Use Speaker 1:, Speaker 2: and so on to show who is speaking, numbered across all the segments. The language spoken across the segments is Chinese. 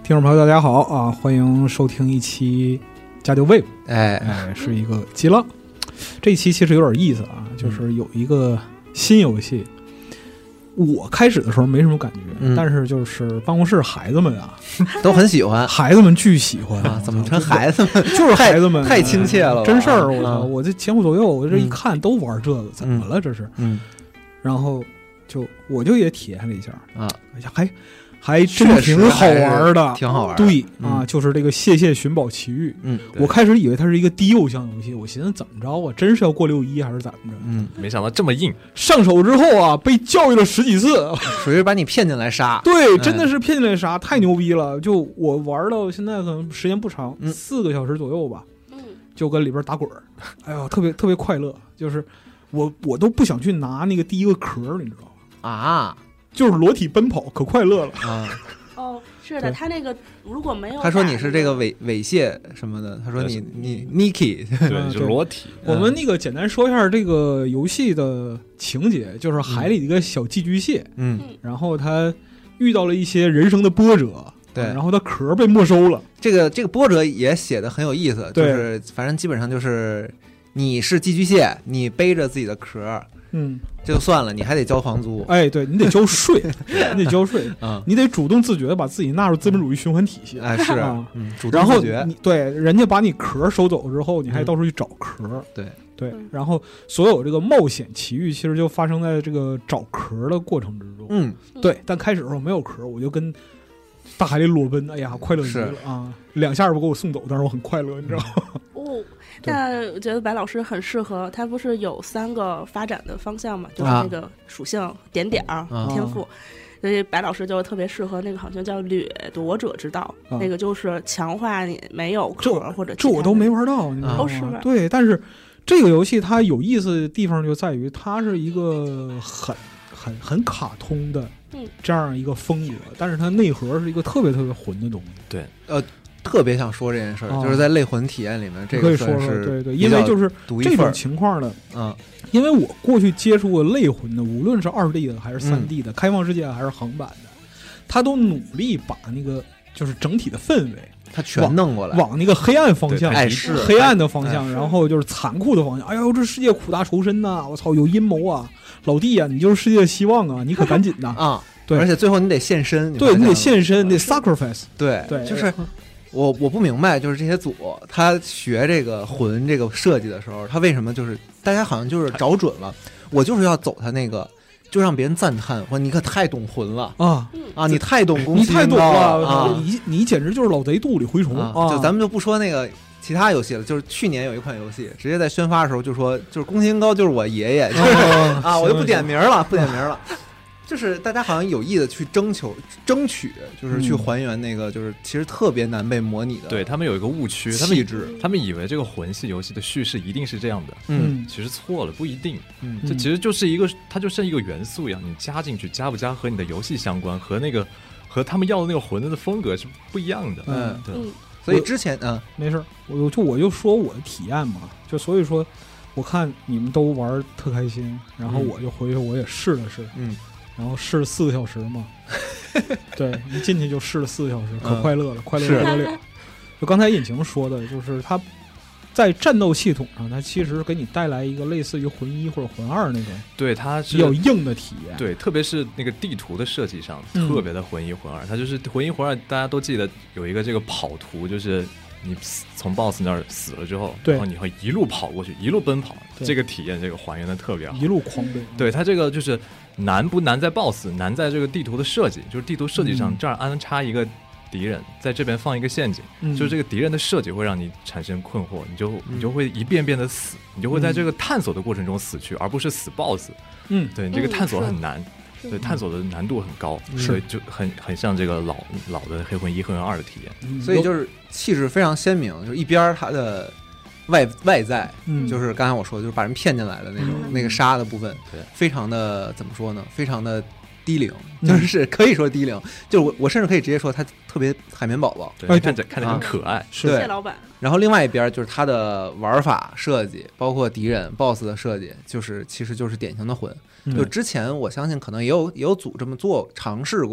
Speaker 1: 听众朋友大家好啊，欢迎收听一期加丢 Wave， 是一个激浪。这一期其实有点意思啊，就是有一个新游戏，我开始的时候没什么感觉，但是就是办公室孩子们啊
Speaker 2: 都很喜欢，
Speaker 1: 孩子们巨喜欢
Speaker 2: 啊，怎么成孩子们？
Speaker 1: 就是孩子们
Speaker 2: 太亲切了，
Speaker 1: 真事儿！我操，我这前后左右，我这一看都玩这个，怎么了这是？然后我就也体验了一下啊，还真挺好玩的，
Speaker 2: 挺好玩。
Speaker 1: 对啊，就是这个《谢谢寻宝奇遇》。我开始以为它是一个低幼向游戏，我寻思怎么着啊，真是要过6.1还是怎么着？
Speaker 3: 没想到这么硬。
Speaker 1: 上手之后啊，被教育了10几次，
Speaker 2: 属于把你骗进来杀。
Speaker 1: 对，真的是骗进来杀，太牛逼了！就我玩到现在可能时间不长，4个小时左右吧。就跟里边打滚儿，哎呀，特别快乐。就是我都不想去拿那个第一个壳，你知道吗？啊。就是裸体奔跑，可快乐了啊！
Speaker 4: 哦，是的，他那个如果没有，
Speaker 2: 他说你是这个猥亵什么的，他说你 Niki，
Speaker 3: 对，就裸体。
Speaker 1: 我们那个简单说一下这个游戏的情节，就是海里的一个小寄居蟹，然后他遇到了一些人生的波折，
Speaker 2: 对，
Speaker 1: 然后他壳被没收了。
Speaker 2: 这个波折也写的很有意思，就是反正基本上就是你是寄居蟹，你背着自己的壳。这就算了，你还得交房租。
Speaker 1: 哎，对，你得交税，你得交税你得主动自觉地把自己纳入资本主义循环体系。
Speaker 2: 哎，是啊，主动自觉。
Speaker 1: 然后对人家把你壳收走之后，你还到处去找壳。对，然后所有这个冒险奇遇其实就发生在这个找壳的过程之中。对，但开始的时候没有壳，我就跟大海里裸奔，哎呀，快乐极了啊！2下不给我送走，但是我很快乐，你知道吗？
Speaker 4: 那我觉得白老师很适合，他不是有3个发展的方向嘛，就是那个属性点点天赋，所以白老师就特别适合那个好像叫掠夺者之道，那个就是强化你没有壳或者
Speaker 1: 这我都没玩到，你知道吗？
Speaker 4: 是吧？
Speaker 1: 对，但是这个游戏它有意思的地方就在于它是一个很卡通的这样一个风格，但是它内核是一个特别混的东西。
Speaker 3: 对，
Speaker 2: 特别想说这件事儿，就是在类魂体验里面，这
Speaker 1: 个
Speaker 2: 算是
Speaker 1: 对，因为就是这种情况的，因为我过去接触过类魂的，无论是2D 的还是3D 的，开放世界还是横版的，他都努力把那个就是整体的氛围，
Speaker 2: 他全弄过来，
Speaker 1: 往那个黑暗方向，
Speaker 2: 是
Speaker 1: 黑暗的方向，然后就是残酷的方向。哎呦，这世界苦大仇深呐！我操，有阴谋啊！老弟啊，你就是世界的希望啊！你可赶紧呐
Speaker 2: 啊！
Speaker 1: 对，
Speaker 2: 而且最后你得献身，
Speaker 1: 对你得献身，你得 sacrifice。
Speaker 2: 对，就是。我不明白，就是这些组他学这个魂这个设计的时候，他为什么就是大家好像就是找准了，我就是要走他那个，就让别人赞叹，哇，你可太懂魂了啊！你太懂攻击，
Speaker 1: 你太懂了啊！你简直就是老贼肚里蛔虫啊！
Speaker 2: 就咱们就不说那个其他游戏了，就是去年有一款游戏，直接在宣发的时候就说，就是宫崎英高就是我爷爷啊，我就不点名了。就是大家好像有意的去争取，就是去还原那个，就是其实特别难被模拟的。
Speaker 3: 对，他们有一个误区，他们以为这个魂系游戏的叙事一定是这样的，其实错了，不一定。这其实就是它就像一个元素一样，你加进去加不加和你的游戏相关，和他们要的那个魂的风格是不一样的。对。
Speaker 2: 所以之前
Speaker 1: 没事，我就说我的体验嘛，就所以说，我看你们都玩特开心，然后我就回去我也试了试，然后试了4个小时嘛，对，一进去就试了4个小时，可快乐了，快乐不得了。就刚才引擎说的，就是它在战斗系统上，它其实给你带来一个类似于魂1或者魂2那种，
Speaker 3: 对，它是
Speaker 1: 比较硬的体验。
Speaker 3: 对，特别是那个地图的设计上，特别的魂1魂2。它就是魂1魂2，大家都记得有一个这个跑图，就是你从 BOSS 那儿死了之后，然后你会一路跑过去，一路奔跑，这个体验这个还原的特别好，
Speaker 1: 一路狂奔。
Speaker 3: 对，它这个就是难不难在 BOSS， 难在这个地图的设计，就是地图设计上这儿安插一个敌人，在这边放一个陷阱，就是这个敌人的设计会让你产生困惑，你就会一遍遍的死，你就会在这个探索的过程中死去，而不是死 BOSS。对，你这个探索很难。对，探索的难度很高，所以就很像这个老的黑魂1、黑魂2的体验。
Speaker 2: 所以就是气质非常鲜明，就是一边它的外在，就是刚才我说的，就是把人骗进来的那种那个杀的部分，非常的怎么说呢？非常的低龄，就是可以说低龄，就是我甚至可以直接说它特别海绵宝宝，
Speaker 3: 对，看着很可爱。
Speaker 4: 谢谢老板。
Speaker 2: 然后另外一边就是它的玩法设计，包括敌人 BOSS 的设计，其实就是典型的魂。就之前我相信可能也有组这么做尝试过，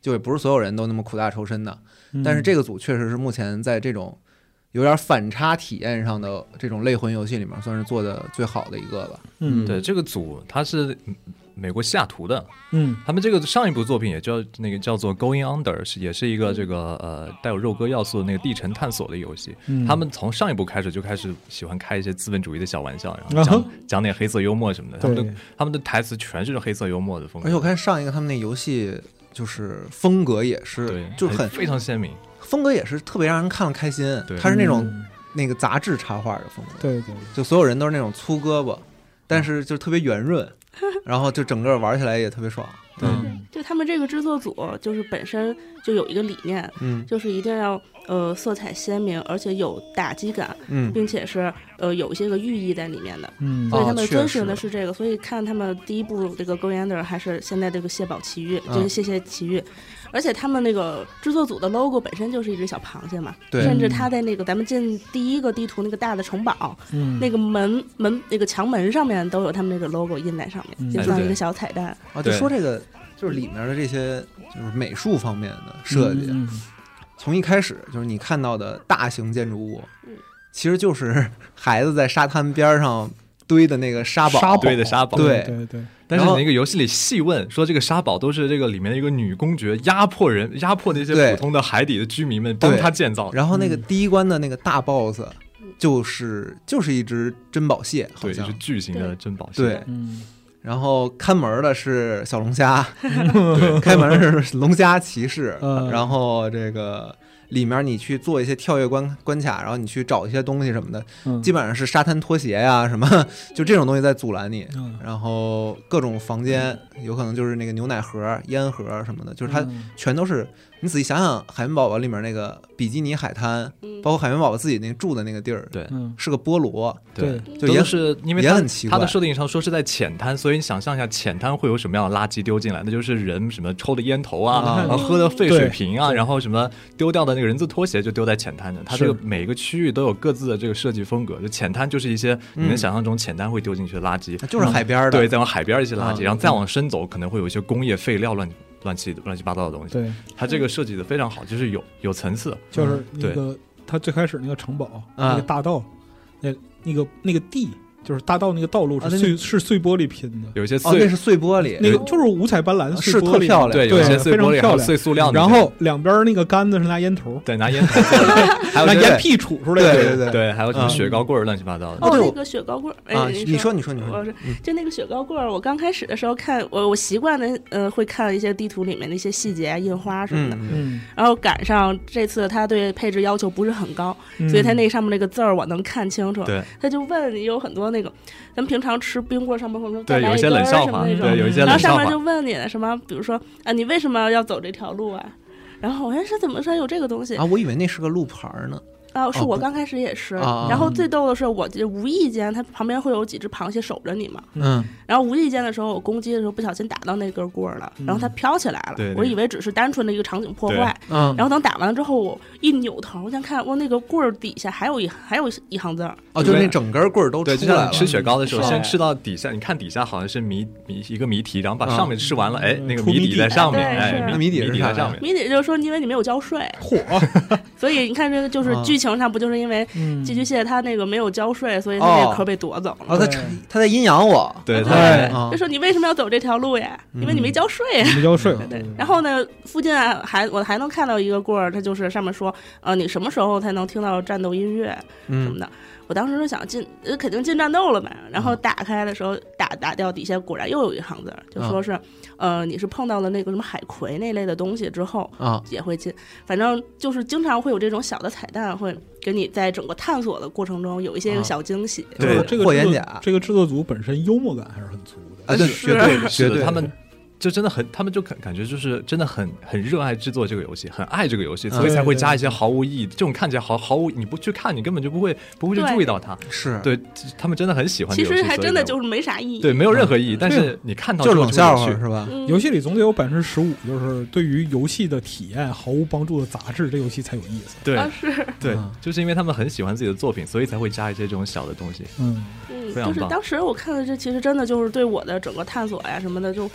Speaker 2: 就也不是所有人都那么苦大仇深的。但是这个组确实是目前在这种有点反差体验上的这种类魂游戏里面算是做的最好的一个吧。
Speaker 3: 对，这个组它是美国西雅图的，他们这个上一部作品也叫做 Going Under， 也是一个这个带有肉鸽要素的那个地城探索的游戏。他们从上一部开始就开始喜欢开一些资本主义的小玩笑，然后讲点黑色幽默什么的。他们的台词全是黑色幽默的风格。
Speaker 2: 而且我看上一个他们那游戏就是风格也是，
Speaker 3: 对，
Speaker 2: 就是
Speaker 3: 非常鲜明，
Speaker 2: 风格也是特别让人看了开心。它是那种那个杂志插画的风格，
Speaker 1: 对，
Speaker 2: 就所有人都是那种粗胳膊，但是就特别圆润。然后就整个玩起来也特别爽。
Speaker 1: 对，
Speaker 4: 就他们这个制作组就是本身就有一个理念，就是一定要色彩鲜明，而且有打击感，并且是有一些个寓意在里面的，所以他们遵循的是这个。所以看他们第一部这个 Going Under 还是现在这个谢宝奇遇，就是谢谢奇遇。而且他们那个制作组的 logo 本身就是一只小螃蟹嘛，甚至他在那个咱们进第一个地图那个大的城堡，那个门那个墙门上面都有他们那个 logo 印在上面，就像一个小彩蛋。
Speaker 2: 就说这个就是里面的这些就是美术方面的设计，从一开始就是你看到的大型建筑物，其实就是孩子在沙滩边上堆的那个沙堡，
Speaker 3: 堆的沙堡，
Speaker 2: 对。
Speaker 3: 但是那个游戏里细问说，这个沙堡都是这个里面的一个女公爵压迫那些普通的海底的居民们帮他建造。
Speaker 2: 然后那个第一关的那个大 boss 就是一只珍宝蟹，好像
Speaker 3: 对，是巨型的珍宝蟹。
Speaker 2: 对，然后看门的是小龙虾，开门是龙虾骑士，然后这个里面你去做一些跳跃关卡，然后你去找一些东西什么的，基本上是沙滩拖鞋呀什么，就这种东西在阻拦你。然后各种房间有可能就是那个牛奶盒、烟盒什么的，就是它全都是。你仔细想想，海绵宝宝里面那个比基尼海滩，包括海绵宝宝自己那个住的那个地儿，
Speaker 3: 对，
Speaker 2: 是个菠萝，
Speaker 1: 对，
Speaker 2: 就也
Speaker 3: 是因为
Speaker 2: 也很奇怪。
Speaker 3: 它的设定上说是在浅滩，所以你想象一下，浅滩会有什么样的垃圾丢进来？那就是人什么抽的烟头啊，然后喝的废水瓶啊，然后什么丢掉的那个人字拖鞋就丢在浅滩的。它这个每一个区域都有各自的这个设计风格，就浅滩就是一些你能想象中浅滩会丢进去的垃圾，
Speaker 2: 就是海边的，
Speaker 3: 对，再往海边一些垃圾，然后再往深走可能会有一些工业废料乱七八糟的东西。
Speaker 1: 对，
Speaker 3: 它这个设计的非常好，就是有层次。
Speaker 1: 就是那个它最开始那个城堡，那个大道，那个地。就是大道那个道路是碎玻璃拼的，
Speaker 3: 有一些
Speaker 2: 那是碎玻璃，
Speaker 1: 那个就是五彩斑斓的碎玻璃，
Speaker 2: 是特漂亮，
Speaker 3: 对，有一些碎玻璃，还有碎塑料，
Speaker 1: 然后两边那个杆子是拿烟头，
Speaker 3: 对，拿烟头，
Speaker 1: 还有拿烟屁杵出来
Speaker 2: 的，
Speaker 3: 对，还有什么雪糕棍乱七八糟的。
Speaker 4: 那个雪糕棍
Speaker 2: 啊，你说，
Speaker 4: 就那个雪糕棍，我刚开始的时候看，我习惯的会看一些地图里面的一些细节啊、印花什么的，然后赶上这次他对配置要求不是很高，所以他那上面那个字儿我能看清楚，
Speaker 3: 对，
Speaker 4: 他就问你有很多那个。咱们平常吃冰棍上面会说
Speaker 3: 对有一些冷笑话，对有一些冷笑话，
Speaker 4: 然后上面就问你什么，比如说啊，你为什么要走这条路啊？然后我说怎么说有这个东西
Speaker 2: 啊？我以为那是个路牌呢。
Speaker 4: 是我刚开始也是，然后最逗的是，我就无意间，它旁边会有几只螃蟹守着你嘛，然后无意间的时候，我攻击的时候不小心打到那根棍了，然后它飘起来了，我以为只是单纯的一个场景破坏，然后等打完了之后，我一扭头，我想看，那个棍儿底下还有一行字儿，
Speaker 2: 就是那整根棍儿都出来了。
Speaker 3: 就像你吃雪糕的时候，先吃到底下，你看底下好像是一个谜题，然后把上面吃完了，那个谜底在上面，谜底在上面，
Speaker 4: 谜底就是说因为你没有交税，所以你看这个就是剧情上不就是因为寄居蟹它那个没有交税，所以它那个壳被夺走了。
Speaker 2: 他在阴阳我，
Speaker 3: 对，
Speaker 4: 就说你为什么要走这条路呀？因为你没交税，
Speaker 1: 没交税。
Speaker 4: 对。然后呢，附近我还能看到一个棍儿，它就是上面说，你什么时候才能听到战斗音乐什么的。我当时就想肯定进战斗了呗。然后打开的时候打掉底下果然又有一行字，就说是你是碰到了那个什么海葵那类的东西之后也会进。反正就是经常会有这种小的彩蛋，会给你在整个探索的过程中有一些小惊喜。
Speaker 2: 对，
Speaker 1: 霍元甲这个制作组本身幽默感还是很足的。
Speaker 2: 对，
Speaker 3: 绝对他们。就真的他们就感觉就是真的很热爱制作这个游戏，很爱这个游戏，所以才会加一些毫无意义，这种看起来毫无，你不去看，你根本就不会去注意到它。
Speaker 2: 是
Speaker 3: 对，他们真的很喜欢这个游戏。
Speaker 4: 其实还真的就是没啥意义，
Speaker 3: 对，没有任何意义。但是你看到
Speaker 2: 就是冷笑话是吧？
Speaker 1: 游戏里总得有15%，就是对于游戏的体验毫无帮助的杂质，这游戏才有意思。
Speaker 3: 对，
Speaker 4: 是，
Speaker 3: 对，就是因为他们很喜欢自己的作品，所以才会加一些这种小的东西。
Speaker 4: 就是当时我看的这其实真的就是对我的整个探索呀什么的就。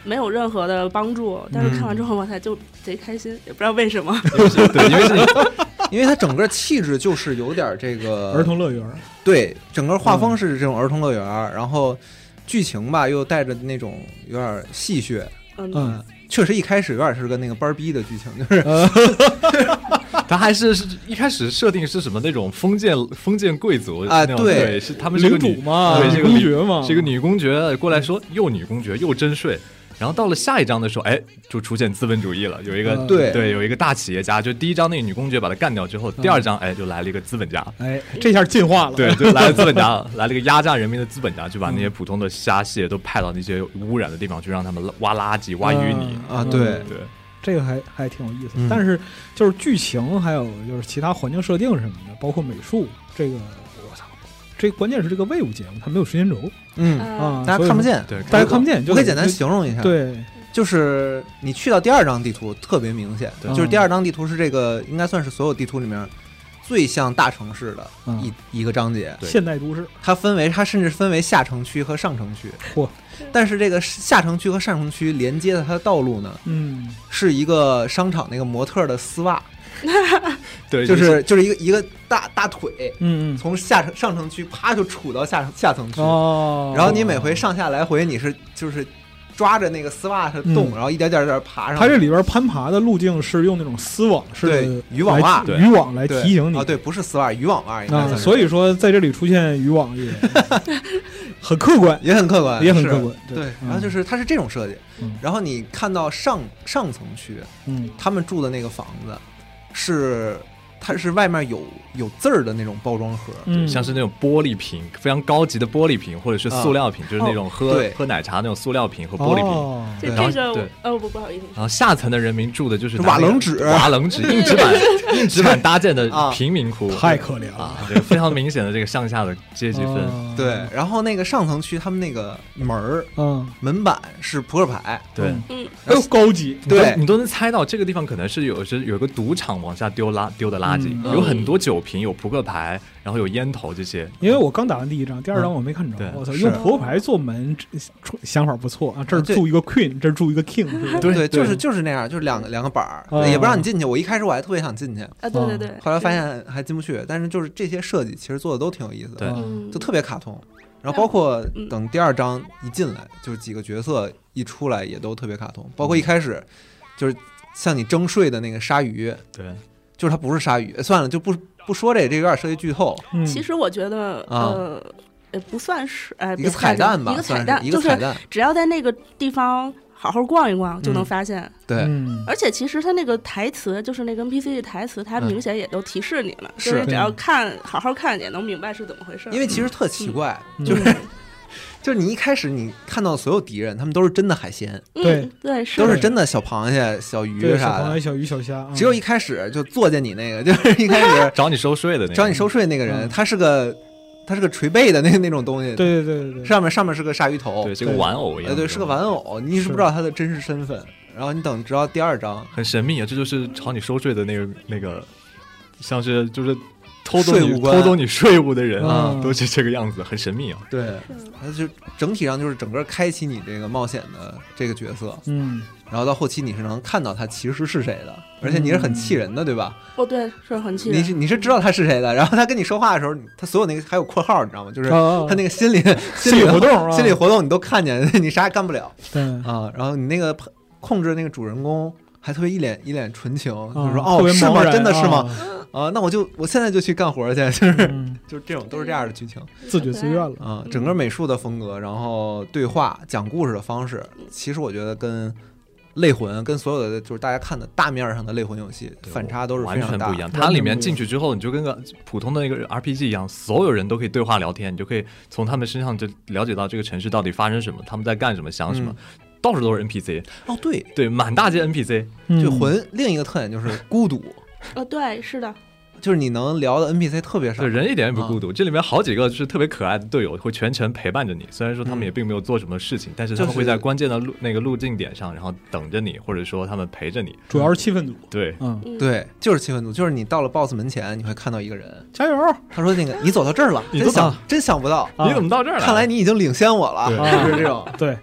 Speaker 4: 没有任何的帮助，但是看完之后，哇塞，就贼开心，也不知道为什么。
Speaker 3: 对，
Speaker 2: 因为它整个气质就是有点这个
Speaker 1: 儿童乐园，
Speaker 2: 对，整个画风是这种儿童乐园，然后剧情吧又带着那种有点戏谑，确实一开始有点是个那个班逼的剧情，就是
Speaker 3: 他还是一开始设定是什么那种封建贵族啊，对，是他们是个
Speaker 1: 领主嘛，
Speaker 3: 对，
Speaker 1: 这个公爵嘛，
Speaker 3: 是个女公爵过来说又女公爵又征税。然后到了下一章的时候，哎，就出现资本主义了。有一个对，有一个大企业家，就第一章那个女公爵把他干掉之后，第二章哎就来了一个资本家，
Speaker 1: 哎，这下进化了，
Speaker 3: 对，就来了资本家，来了一个压榨人民的资本家，就把那些普通的虾蟹都派到那些污染的地方去，让他们挖垃圾、挖淤泥
Speaker 2: 啊，对，
Speaker 1: 这个还挺有意思。但是就是剧情还有就是其他环境设定什么的，包括美术，这个我操，这关键是这个魏武节目它没有时间轴。
Speaker 2: 大家看不见，
Speaker 3: 对，
Speaker 1: 大家看不见，
Speaker 2: 我可以简单形容一下。
Speaker 1: 对，
Speaker 2: 就是你去到第二张地图特别明显，就是第二张地图是这个应该算是所有地图里面最像大城市的一个章节，
Speaker 1: 现代都市。
Speaker 2: 它甚至分为下城区和上城区。但是这个下城区和上城区连接的它的道路呢，是一个商场那个模特的丝袜。
Speaker 3: 对，
Speaker 2: 就是一个大腿，从上城区啪就杵到下层区，然后你每回上下来回你是就是抓着那个丝袜的洞，然后一点点爬上。
Speaker 1: 它这里边攀爬的路径是用那种丝网式的
Speaker 2: 渔网袜，
Speaker 1: 渔网来提醒你
Speaker 2: 啊，对，不是丝袜，渔网袜应该。
Speaker 1: 所以说在这里出现渔网也很客观，
Speaker 2: 也很客观，
Speaker 1: 也很客观。
Speaker 2: 对，然后就是它是这种设计，然后你看到上层区，他们住的那个房子。它是外面有字儿的那种包装盒，
Speaker 3: 像是那种玻璃瓶，非常高级的玻璃瓶，或者是塑料瓶，就是那种喝奶茶那种塑料瓶和玻璃瓶。
Speaker 4: 这个不好意思。
Speaker 3: 然后下层的人民住的就是
Speaker 2: 瓦楞纸
Speaker 3: 硬纸板搭建的贫民窟，
Speaker 1: 太可怜了，
Speaker 3: 这个非常明显的这个上下的阶级分。
Speaker 2: 对，然后那个上层区他们那个门板是扑克牌，
Speaker 3: 对，
Speaker 1: 又高级，
Speaker 2: 对
Speaker 3: 你都能猜到这个地方可能是有个赌场往下丢的垃圾，有很多酒瓶，有扑克牌，然后有烟头这些。
Speaker 1: 因为我刚打完第一张，第二张我没看着，我操，用扑克牌做门，想法不错啊！这儿住一个 queen， 这儿住一个 king，
Speaker 2: 对，就是那样，就是两个板儿，也不让你进去。我一开始我还特别想进去
Speaker 4: 啊，对，
Speaker 2: 后来发现还进不去。但是就是这些设计其实做的都挺有意思的，就特别卡通。然后包括等第二章一进来，就是几个角色一出来也都特别卡通，包括一开始就是向你征税的那个鲨鱼，
Speaker 3: 对。
Speaker 2: 就是它不是鲨鱼，算了，就不说这有点涉及剧透。
Speaker 4: 其实我觉得不算是
Speaker 2: 一个彩蛋吧，
Speaker 4: 一个彩蛋，
Speaker 2: 就是
Speaker 4: 只要在那个地方好好逛一逛就能发现。
Speaker 2: 对，
Speaker 4: 而且其实它那个台词，就是那个 NPC 的台词，它明显也都提示你了，所以只要好好看也能明白是怎么回事。
Speaker 2: 因为其实特奇怪，就是你一开始你看到所有敌人，他们都是真的海鲜，
Speaker 1: 对，
Speaker 2: 都是真的小螃蟹、小鱼啥的，
Speaker 1: 小螃蟹、小鱼、小虾。
Speaker 2: 只有一开始就坐见你那个，就是一开始
Speaker 3: 找你收税的那
Speaker 2: 个人，他是个捶背的那种东西，
Speaker 1: 对，
Speaker 2: 上面是个鲨鱼头，
Speaker 3: 对，是个玩偶一样，
Speaker 2: 对，是个玩偶，你是不知道他的真实身份。然后你等直到第二章，
Speaker 3: 很神秘啊，这就是朝你收税的那个，像是就是偷走你税务的人都是这个样子，很神秘啊。
Speaker 2: 对，它就整体上就是整个开启你这个冒险的这个角色，然后到后期你是能看到他其实是谁的，而且你是很气人的，对吧？
Speaker 4: 哦，对，是很气人。
Speaker 2: 你是知道他是谁的，然后他跟你说话的时候，他所有那个还有括号，你知道吗？就是他那个心理活动你都看见，你啥也干不了。啊，然后你那个控制那个主人公还特别一脸纯情，就是说哦，是吗？真的是吗？啊，那我现在就去干活去，就是这种都是这样的剧情，
Speaker 1: 自觉自愿了
Speaker 2: 啊。整个美术的风格，然后对话讲故事的方式，其实我觉得跟类魂跟所有的就是大家看的大面上的类魂游戏反差都是非常大，
Speaker 3: 完全不一样。它里面进去之后，你就跟个普通的那个 RPG 一样，所有人都可以对话聊天，你就可以从他们身上就了解到这个城市到底发生什么，他们在干什么，想什么。到处都是 NPC
Speaker 2: 哦，
Speaker 3: 对，满大街 NPC。
Speaker 2: 就魂另一个特点就是孤独。
Speaker 4: 对，是的，
Speaker 2: 就是你能聊的 NPC 特别少，
Speaker 3: 对，人一点也不孤独。这里面好几个就是特别可爱的队友，会全程陪伴着你。虽然说他们也并没有做什么事情，但是他们会在关键的那个路径点上，然后等着你，或者说他们陪着你。
Speaker 1: 主要是气氛组，
Speaker 3: 对，
Speaker 2: 对，就是气氛组。就是你到了 BOSS 门前，你会看到一个人，
Speaker 1: 加油！
Speaker 2: 他说那个你走到这儿了，真想不到，
Speaker 3: 你怎么到这儿了？
Speaker 2: 看来你已经领先我了，就是这种。
Speaker 1: 对。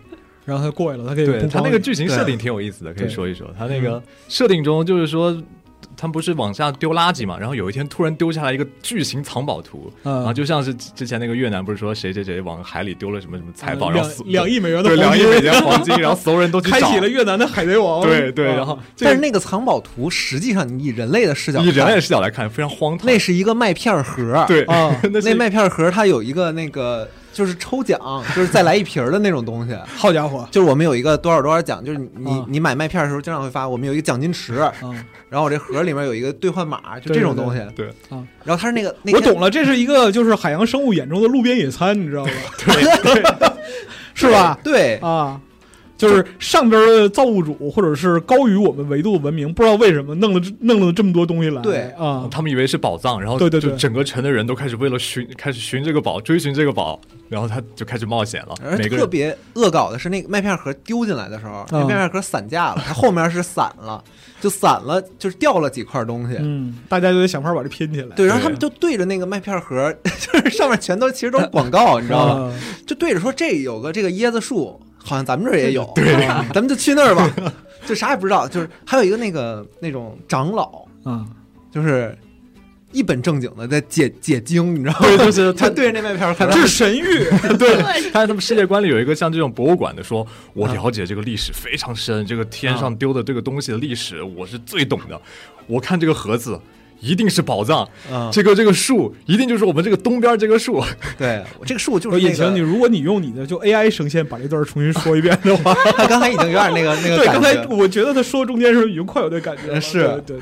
Speaker 1: 然后他过来了，他可以
Speaker 3: 对他那个剧情设定挺有意思的，可以说一说。他那个设定中就是说，他们不是往下丢垃圾嘛，然后有一天突然丢下来一个巨型藏宝图，然后就像是之前那个越南不是说谁谁谁往海里丢了什么什么财宝，然后
Speaker 1: 2亿美元的
Speaker 3: 对2亿美元黄金，然后所有人都去找，
Speaker 1: 开启了越南的海贼王。
Speaker 3: 对对，然后
Speaker 2: 但是那个藏宝图实际上你以人类的视角
Speaker 3: 来看非常荒唐，
Speaker 2: 那是一个麦片盒，
Speaker 3: 对
Speaker 2: 啊，那麦片盒它有一个那个。就是抽奖，就是再来一瓶的那种东西。
Speaker 1: 好家伙！
Speaker 2: 就是我们有一个多少奖，就是你买麦片的时候经常会发，我们有一个奖金池，然后我这盒里面有一个兑换码，就这种东西。
Speaker 3: 对
Speaker 2: 啊，然后它是那个
Speaker 1: 我懂了，这是一个就是海洋生物眼中的路边野餐，你知道吗？
Speaker 3: 对，
Speaker 1: 是吧？
Speaker 2: 对
Speaker 1: 啊。就是上边的造物主或者是高于我们维度的文明，不知道为什么弄了这么多东西来。
Speaker 2: 对
Speaker 1: 啊，
Speaker 3: 他们以为是宝藏，然后就整个城的人都开始为了开始寻这个宝，追寻这个宝，然后他就开始冒险了。
Speaker 2: 而特别恶搞的是那个麦片盒丢进来的时候，那麦片盒散架了，它后面是散了，就是掉了几块东西。
Speaker 1: 大家就得想法把这拼起来。
Speaker 2: 对，然后他们就对着那个麦片盒，就是上面全都其实都是广告，你知道吗？就对着说这有个这个椰子树。好像咱们这儿也有，
Speaker 3: 对，
Speaker 2: 咱们就去那儿吧，就啥也不知道。就是还有一个那种长老，就是一本正经的在解经，你知道吗？
Speaker 3: 对，就是
Speaker 2: 他对着那麦片看，
Speaker 1: 这是神谕。
Speaker 3: 对，他们世界观里有一个像这种博物馆的，说我了解这个历史非常深，这个天上丢的这个东西的历史我是最懂的。我看这个盒子。一定是宝藏，这个树一定就是我们这个东边这个树。
Speaker 2: 对，这个树就是
Speaker 1: 野晴，如果你用你的就 AI 声线把这段重新说一遍的话，
Speaker 2: 他刚才已经有点那个
Speaker 1: 对，刚才我觉得他说中间时候已经快有这感觉了。
Speaker 2: 是，
Speaker 1: 对。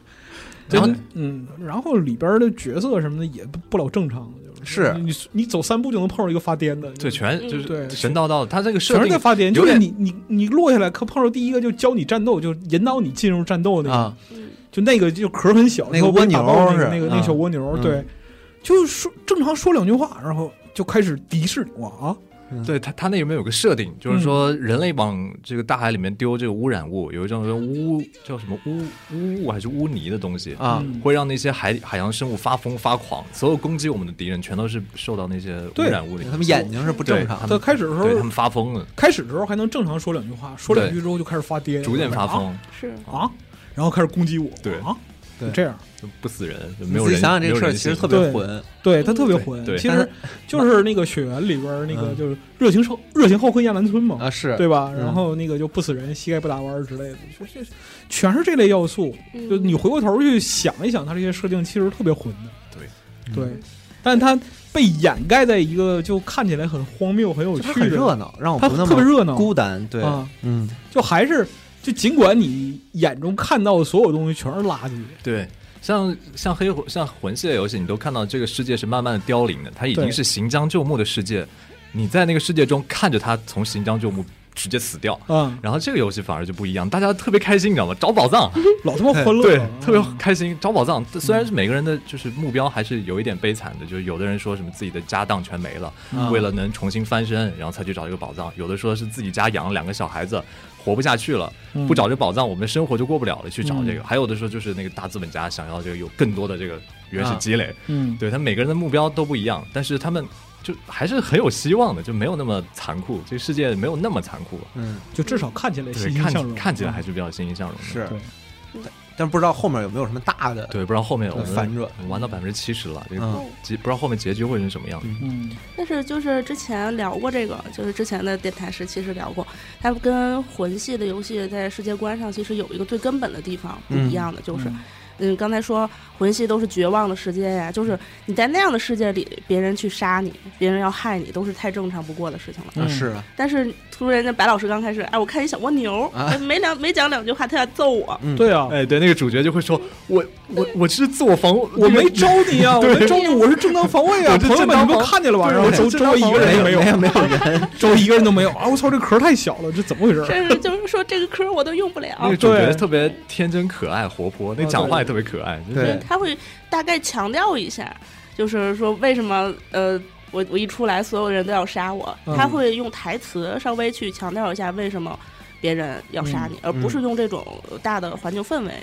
Speaker 1: 然后里边的角色什么的也不老正常，
Speaker 2: 是
Speaker 1: 你走3步就能碰到一个发癫的，
Speaker 3: 对，全就是
Speaker 1: 对
Speaker 3: 神叨叨，他这个设定
Speaker 1: 全是在发癫，就是你落下来碰到第一个就教你战斗，就引导你进入战斗那个。就那个就壳很小，
Speaker 2: 那个蜗牛
Speaker 1: 那个小蜗牛，对，就是正常说2句话，然后就开始敌视你啊。
Speaker 3: 对他那里面有个设定，就是说人类往这个大海里面丢这个污染物，有一种叫什么污物还是污泥的东西啊，会让那些海洋生物发疯发狂，所有攻击我们的敌人全都是受到那些污染物的。
Speaker 2: 他们眼睛是不正常的。
Speaker 1: 他开始的时候，
Speaker 3: 他们发疯了。
Speaker 1: 开始的时候还能正常说2句话，说2句之后就开始发癫，
Speaker 3: 逐渐发疯。
Speaker 4: 是
Speaker 1: 啊。然后开始攻击我，
Speaker 3: 对
Speaker 1: 啊，就这样
Speaker 3: 就不死人，就没有人。
Speaker 2: 想想这个事儿其实特别混，
Speaker 1: 对他特别混。其实就是那个雪原里边那个就是热情好客亚南村嘛，
Speaker 2: 啊是
Speaker 1: 对吧？然后那个就不死人，膝盖不打弯之类的，这全是这类要素。就你回过头去想一想，他这些设定其实特别混的，对，但他被掩盖在一个就看起来很荒谬、很有趣的、
Speaker 2: 很热闹，让我不那么
Speaker 1: 特别热闹、
Speaker 2: 孤单，对，
Speaker 1: 就还是。就尽管你眼中看到的所有东西全是垃圾，
Speaker 3: 对，像魂系列游戏，你都看到这个世界是慢慢的凋零的，它已经是行将就木的世界，你在那个世界中看着它从行将就木直接死掉，然后这个游戏反而就不一样，大家特别开心，你知道吗？找宝藏，
Speaker 1: 老他妈欢乐，
Speaker 3: 对，特别开心，找宝藏。虽然是每个人的就是目标还是有一点悲惨的，就是有的人说什么自己的家当全没了，为了能重新翻身，然后才去找这个宝藏；有的说是自己家养了2个小孩子。活不下去了，不找这宝藏，我们的生活就过不了了。去找这个，还有的时候就是那个大资本家想要这个有更多的这个原始积累。对他们每个人的目标都不一样，但是他们就还是很有希望的，就没有那么残酷。这个世界没有那么残酷，
Speaker 1: 就至少看起来欣欣向荣，
Speaker 3: 看起来还是比较欣欣向荣的。
Speaker 2: 是。但不知道后面有没有什么大的，
Speaker 3: 对，不知道后面有
Speaker 2: 反转，
Speaker 3: 玩到70%了，这个不知道后面结局会是什么样的。
Speaker 4: 但是就是之前聊过这个，就是之前的电台时其实聊过，它跟魂系的游戏在世界观上其实有一个最根本的地方不一样的，就是刚才说魂系都是绝望的世界呀，就是你在那样的世界里，别人去杀你，别人要害你，都是太正常不过的事情了。
Speaker 2: 是啊。
Speaker 4: 但是突然间白老师刚开始，我看一小蜗牛，没讲2句话，他要揍我。
Speaker 1: 对啊，
Speaker 3: 对，那个主角就会说，我是自我防卫，
Speaker 1: 我没招你啊，我没招你，我是正当防卫啊。朋友们，你们看见了吧？然后周围一个人都没有人，周围一个人都没有啊！我操，这壳太小了，这怎么回事？
Speaker 4: 就是说这个壳我都用不了。
Speaker 3: 那个主角特别天真可爱、活泼，那讲话也特别可爱。
Speaker 2: 对，
Speaker 4: 他会大概强调一下，就是说为什么我一出来所有人都要杀我，他会用台词稍微去强调一下为什么别人要杀你，而不是用这种大的环境氛围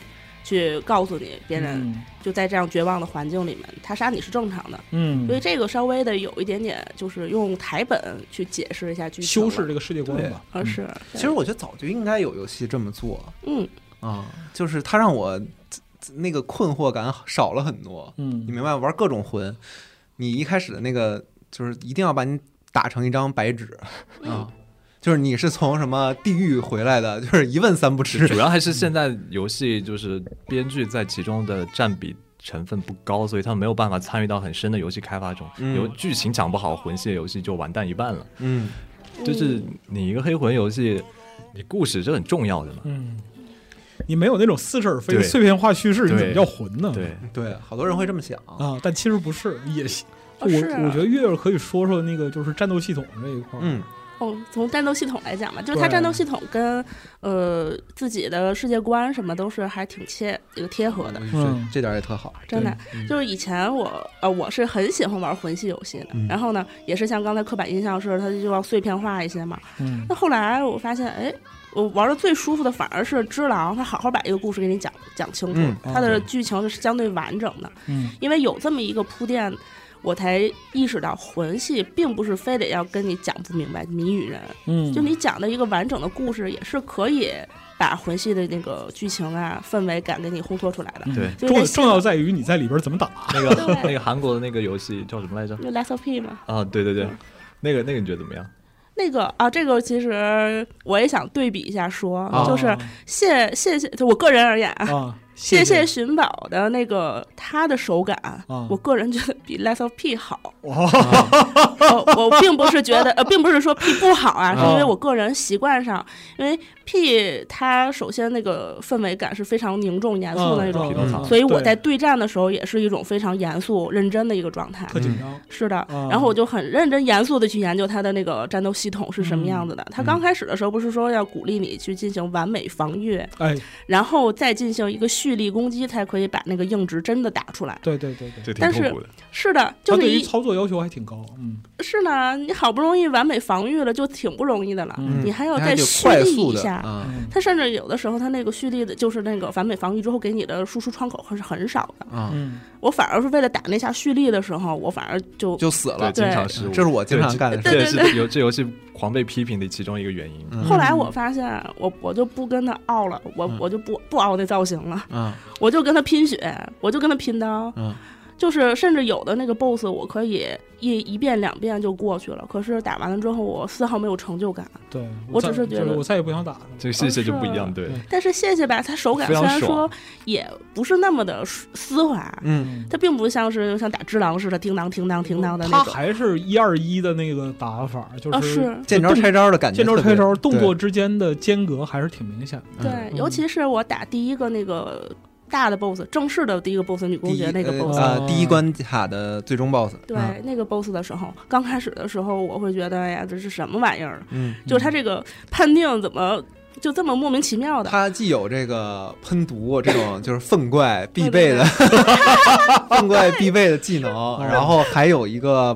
Speaker 4: 去告诉你别人就在这样绝望的环境里面，他杀你是正常的。所以这个稍微的有一点点就是用台本去解释一下剧情，
Speaker 1: 修饰这个世界观吧。
Speaker 4: 是，
Speaker 2: 其实我觉得早就应该有游戏这么做。就是它让我那个困惑感少了很多。你明白，玩各种魂，你一开始的那个就是一定要把你打成一张白纸就是你是从什么地狱回来的，就是一问三不知。
Speaker 3: 主要还是现在游戏就是编剧在其中的占比成分不高，所以他没有办法参与到很深的游戏开发中。有剧情讲不好，魂系游戏就完蛋一半了。就是你一个黑魂游戏，你故事是很重要的嘛。
Speaker 1: 你没有那种似是而非碎片化叙事，你怎么叫魂呢？
Speaker 2: 对，好多人会这么想
Speaker 1: 啊，但其实不是，也我觉得月月可以说说那个就是战斗系统这一块。
Speaker 4: 从战斗系统来讲吧，就是它战斗系统跟自己的世界观什么都是还挺贴合的。
Speaker 2: 这点也特好，
Speaker 4: 真的。就是以前我是很喜欢玩魂系游戏的，然后呢，也是像刚才刻板印象是它就要碎片化一些嘛。那后来我发现，我玩的最舒服的反而是只狼，他好好把一个故事给你讲清楚，它的剧情是相对完整的。因为有这么一个铺垫，我才意识到魂系并不是非得要跟你讲不明白谜语人。就你讲的一个完整的故事也是可以把魂系的那个剧情啊氛围感给你烘托出来的。
Speaker 3: 对，
Speaker 1: 重要在于你在里边怎么打。
Speaker 3: 那个韩国的那个游戏叫什么来着？
Speaker 4: 就 Last of P 嘛。
Speaker 3: 对，那个你觉得怎么样？
Speaker 4: 那个这个其实我也想对比一下说，就是谢就我个人而言谢谢寻宝的那个他的手感，我个人觉得比 Last of P 好。我并不是觉得并不是说 P 不好啊，是因为我个人习惯上，因为 P 它首先那个氛围感是非常凝重严肃的那种，所以我在对战的时候也是一种非常严肃认真的一个状态。
Speaker 1: 特紧张。
Speaker 4: 是的，然后我就很认真严肃的去研究它的那个战斗系统是什么样子的。它刚开始的时候不是说要鼓励你去进行完美防御，然后再进行一个蓄力攻击才可以把那个硬直真的打出来。
Speaker 1: 对，
Speaker 4: 但是的，就是
Speaker 1: 对于操作要求还挺高。
Speaker 4: 是呢，你好不容易完美防御了，就挺不容易的了。你还要再蓄力一下。它甚至有的时候，它那个蓄力的，就是那个完美防御之后给你的输出窗口是很少的。我反而是为了打那下蓄力的时候，我反而就
Speaker 2: 死了。
Speaker 3: 经常失误，
Speaker 2: 这是我经常干的事。
Speaker 3: 这也是这游戏狂被批评的其中一个原因。
Speaker 4: 后来我发现，我就不跟他傲了，我就不傲那造型了。我就跟他拼血，我就跟他拼刀。就是甚至有的那个 BOSS 我可以一遍两遍就过去了，可是打完了之后我丝毫没有成就感。
Speaker 1: 对，
Speaker 4: 我只是觉得
Speaker 1: 我再也不想打了。
Speaker 3: 这个谢谢就不一样。对，
Speaker 4: 但是谢谢吧，它手感虽然说也不是那么的丝滑，它并不像打只狼似的叮当叮当叮当的那种，
Speaker 1: 它还是1-2-1的那个打法，就是
Speaker 2: 见招拆招的感觉，
Speaker 1: 见招拆招，动作之间的间隔还是挺明显的。
Speaker 4: 对，尤其是我打第一个那个大的 BOSS， 正式的第一个 BOSS 女公爵那个 BOSS，
Speaker 2: 第一关卡的最终 BOSS。
Speaker 4: 对，那个 BOSS 的时候，刚开始的时候，我会觉得，哎呀，这是什么玩意儿？就是他这个判定怎么就这么莫名其妙的？
Speaker 2: 他既有这个喷毒这种就是粪怪必备的粪怪必备的技能，然后还有一个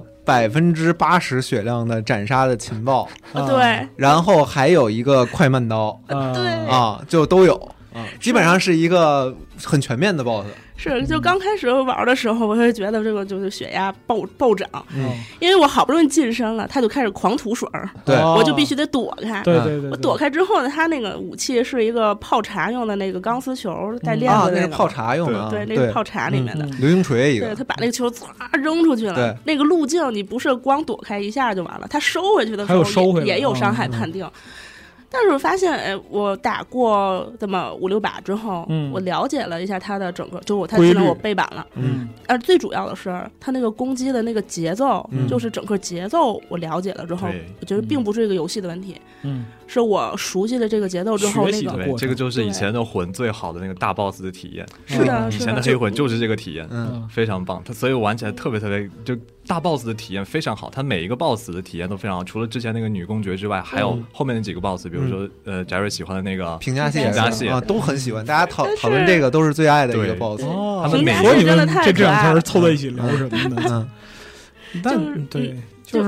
Speaker 2: 80%血量的斩杀的情报，
Speaker 4: 对，
Speaker 2: 然后还有一个快慢刀，
Speaker 4: 对
Speaker 2: 就都有。基本上是一个很全面的 BOSS。
Speaker 4: 是，就刚开始玩的时候，我会觉得这个就是血压暴涨，因为我好不容易近身了，他就开始狂吐水儿，我就必须得躲开。
Speaker 1: 对，
Speaker 4: 我躲开之后呢，他那个武器是一个泡茶用的那个钢丝球带链子的
Speaker 2: 那是泡茶用的，
Speaker 4: 对，那个泡茶里面的
Speaker 2: 流星锤一个，
Speaker 4: 对，他把那个球扔出去了，那个路径你不是光躲开一下就完了，他收回去的时候也有伤害判定。但是我发现，我打过这么5-6把之后，我了解了一下它的整个，就它技能我背板了，而最主要的是它那个攻击的那个节奏，就是整个节奏我了解了之后，我觉得并不是一个游戏的问题，是我熟悉了这个节奏之后那个，
Speaker 3: 这个就是以前的魂最好的那个大 boss 的体验，
Speaker 4: 是的，
Speaker 3: 以前的黑魂就是这个体验，非常棒，它所以玩起来特别就大 boss 的体验非常好，它每一个 boss 的体验都非常好，除了之前那个女公爵之外，还有后面的几个 boss， 比如说贾瑞喜欢的那个
Speaker 2: 评价蟹都很喜欢，大家讨论这个都是最爱的一个 boss。
Speaker 3: 他们每
Speaker 4: 个真的太
Speaker 1: 这两天凑在一起聊什么的？但对，就是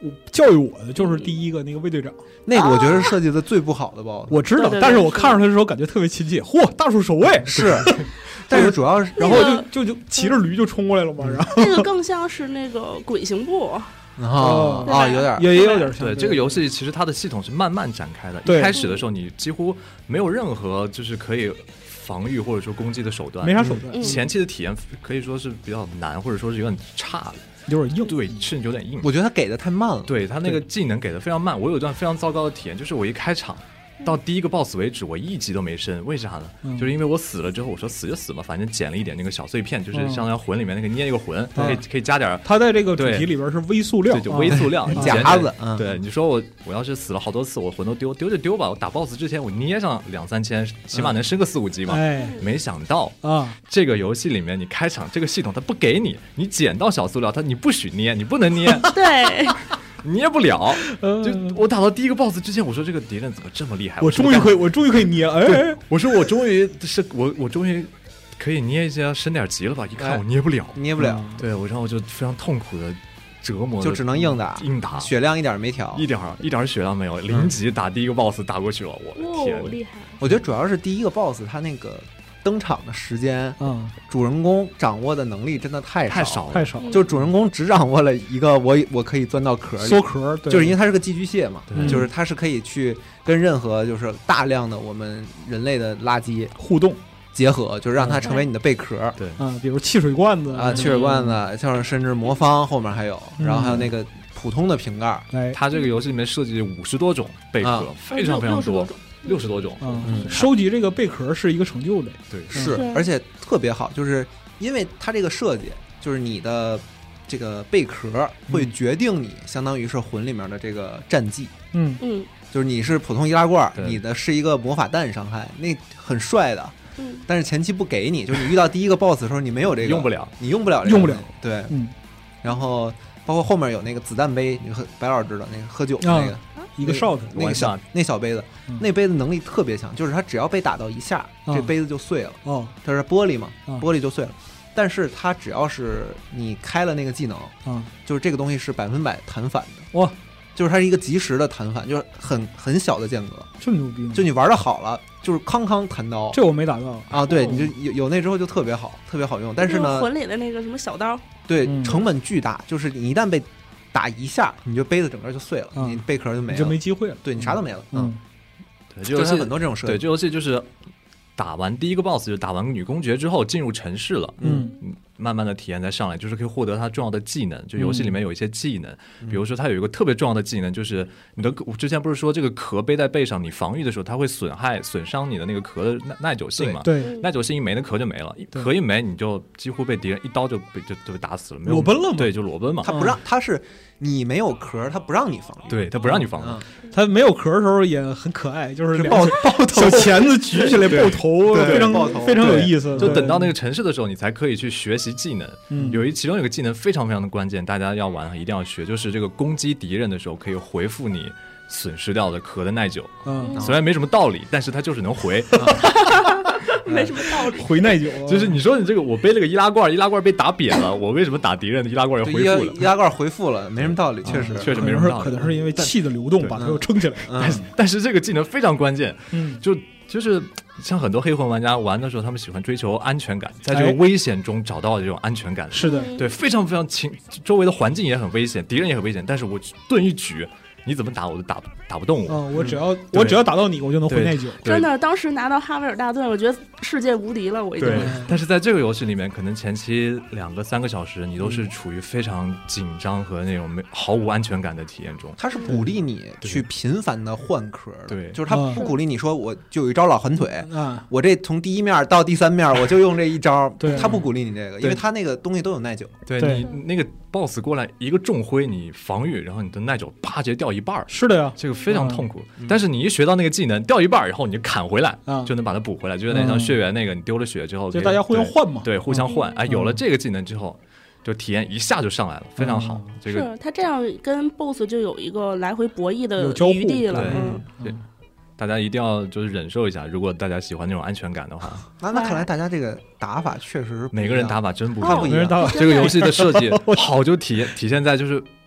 Speaker 1: 教育我的就是第一个那个卫队长，
Speaker 2: 那个我觉得是设计的最不好的 BOSS。
Speaker 1: 我知道，但是我看上他的时候感觉特别亲切，嚯，大树守卫
Speaker 2: 是，但是主要是，
Speaker 1: 然后就骑着驴就冲过来了嘛，然后
Speaker 4: 那个更像是那个鬼行步。
Speaker 2: 有点
Speaker 1: 也有点像。
Speaker 3: 对，这个游戏其实它的系统是慢慢展开的。
Speaker 1: 对，
Speaker 3: 一开始的时候你几乎没有任何就是可以防御或者说攻击的手段，
Speaker 1: 没啥手段。
Speaker 3: 前期的体验可以说是比较难，或者说是有点差的，
Speaker 1: 有点硬。
Speaker 3: 对，甚至有点硬。
Speaker 2: 我觉得他给的太慢了。
Speaker 3: 对他那个技能给的非常慢。我有一段非常糟糕的体验，就是我一开场到第一个 boss 为止，我一级都没升，为啥呢？就是因为我死了之后，我说死就死吧，反正捡了一点那个小碎片，就是相当于魂里面那个捏一个魂，可以加点。
Speaker 1: 它在这个主题里边是微塑料，
Speaker 3: 对，就微塑料
Speaker 2: 夹子。
Speaker 3: 对，你说我要是死了好多次，我魂都丢就丢吧。我打 boss 之前我捏上2-3千，起码能升个4-5级嘛。没想到这个游戏里面你开场这个系统它不给你，你捡到小塑料，你不许捏，你不能捏。
Speaker 4: 对。
Speaker 3: 捏不了，就我打到第一个 boss 之前，我说这个敌人怎么这么厉害？
Speaker 1: 我终于可以捏了，哎，
Speaker 3: 我说我终于可以捏一些升点级了吧？一看我捏不了，对，然后我就非常痛苦的折磨，
Speaker 2: 就只能硬打，血量一点没调，
Speaker 3: 一点血量没有，0级打第一个 boss 打过去了，我的天，
Speaker 4: 厉害！
Speaker 2: 我觉得主要是第一个 boss 他那个登场的时间，主人公掌握的能力真的太少，就主人公只掌握了一个我可以钻到壳里
Speaker 1: 缩壳，
Speaker 2: 就是因为它是个寄居蟹嘛，就是它是可以去跟任何就是大量的我们人类的垃圾
Speaker 1: 互动
Speaker 2: 结合，就是让它成为你的贝壳。
Speaker 3: 对，
Speaker 1: 比如汽水罐子
Speaker 2: 汽水罐子，像甚至魔方后面还有，然后还有那个普通的瓶盖。
Speaker 3: 它这个游戏里面设计50多种贝壳，非常非常多。60多种，
Speaker 1: 收集这个贝壳是一个成就类，
Speaker 3: 对，
Speaker 2: 是，而且特别好，就是因为它这个设计，就是你的这个贝壳会决定你相当于是魂里面的这个战绩，就是你是普通易拉罐，你的是一个魔法弹伤害，那很帅的，但是前期不给你，就是你遇到第一个 boss 的时候，你没有这个，
Speaker 3: 用不了，
Speaker 2: 你用不了，对，然后包括后面有那个子弹杯，你和白老师知道那个喝酒的那个。
Speaker 1: 一个 shot，
Speaker 2: 那小杯子，那杯子能力特别强，就是它只要被打到一下，这杯子就碎了。它是玻璃嘛，玻璃就碎了。但是它只要是你开了那个技能，就是这个东西是100%弹反的。哇，就是它是一个及时的弹反，就是很小的间隔。
Speaker 1: 这么牛逼！
Speaker 2: 就你玩的好了，就是康康弹刀。
Speaker 1: 这我没打到
Speaker 2: 啊，对，你就有那之后就特别好，特别好用。但是呢，
Speaker 4: 魂里的那个什么小刀，
Speaker 2: 对，成本巨大，就是你一旦被打一下，你就杯子整个就碎了，你贝壳就没了，
Speaker 1: 就没机会了。
Speaker 2: 对，你啥都没了。
Speaker 3: 对，这游戏
Speaker 2: 很多这种设计。
Speaker 3: 对，这游戏就是打完第一个 boss， 就打完女公爵之后进入城市了。慢慢的体验再上来，就是可以获得它重要的技能。就游戏里面有一些技能，比如说它有一个特别重要的技能，就是你的，我之前不是说这个壳背在背上，你防御的时候它会损伤你的那个壳的耐久性嘛？
Speaker 1: 对，
Speaker 3: 耐久性一没，那壳就没了，壳一没，你就几乎被敌人一刀就被打死了，
Speaker 1: 裸奔了嘛？
Speaker 3: 对，就裸奔嘛。
Speaker 2: 他不让，他是你没有壳，他不让你防御。
Speaker 3: 对，他不让你防御。
Speaker 1: 他没有壳的时候也很可爱，就是
Speaker 2: 抱头
Speaker 1: 小钳子举起来抱头，非常有意思。
Speaker 3: 就等到那个城市的时候，你才可以去学习技能。其中有个技能非常非常的关键，大家要玩一定要学，就是这个攻击敌人的时候可以回复你损失掉的壳的耐久。虽然没什么道理，但是它就是能回。
Speaker 4: 没什么道理，
Speaker 1: 回耐久
Speaker 3: 就是你说你这个我背了个易拉罐被打扁了，我为什么打敌人的易拉罐又恢复了？
Speaker 2: 易拉罐恢复了，没什么道理，确实
Speaker 3: 没什么道理，
Speaker 1: 可能是因为气的流动把它又撑起来了。
Speaker 3: 但是这个技能非常关键，就是像很多黑魂玩家玩的时候，他们喜欢追求安全感，在这个危险中找到这种安全感。
Speaker 1: 是的，
Speaker 3: 对，非常非常周围的环境也很危险，敌人也很危险，但是我盾一举，你怎么打我都打不动我。
Speaker 1: 我只要打到你，我就能回耐久。
Speaker 4: 真的，当时拿到哈维尔大盾，我觉得世界无敌了。我已经。
Speaker 3: 但是在这个游戏里面，可能前期2个3个小时，你都是处于非常紧张和那种毫无安全感的体验中。
Speaker 2: 他是鼓励你去频繁的换壳的，
Speaker 3: 对，
Speaker 2: 就是他不鼓励你说我就有一招老狠腿，我这从第1面到第3面我就用这一招。他不鼓励你这个，因为他那个东西都有耐久。
Speaker 3: 对你那个 boss 过来一个重挥，你防御，然后你的耐久啪直接掉一半。
Speaker 1: 是的呀，
Speaker 3: 这个非常痛苦。但是你一学到那个技能掉一半，然后你就砍回来，就能把它补回来，就有点像血缘那个，你丢了血之后，
Speaker 1: 就大家互相换嘛。
Speaker 3: 对，互相换。有了这个技能之后，就体验一下就上来了，非常好。这个
Speaker 4: 是他这样跟 BOSS 就有一个来回博弈的余地了。
Speaker 3: 对，大家一定要就是忍受一下。如果大家喜欢那种安全感的话，
Speaker 2: 那看来大家这个打法确实是
Speaker 3: 每个人打法真不一
Speaker 2: 样。
Speaker 3: 这个游戏的设计好就体现在就是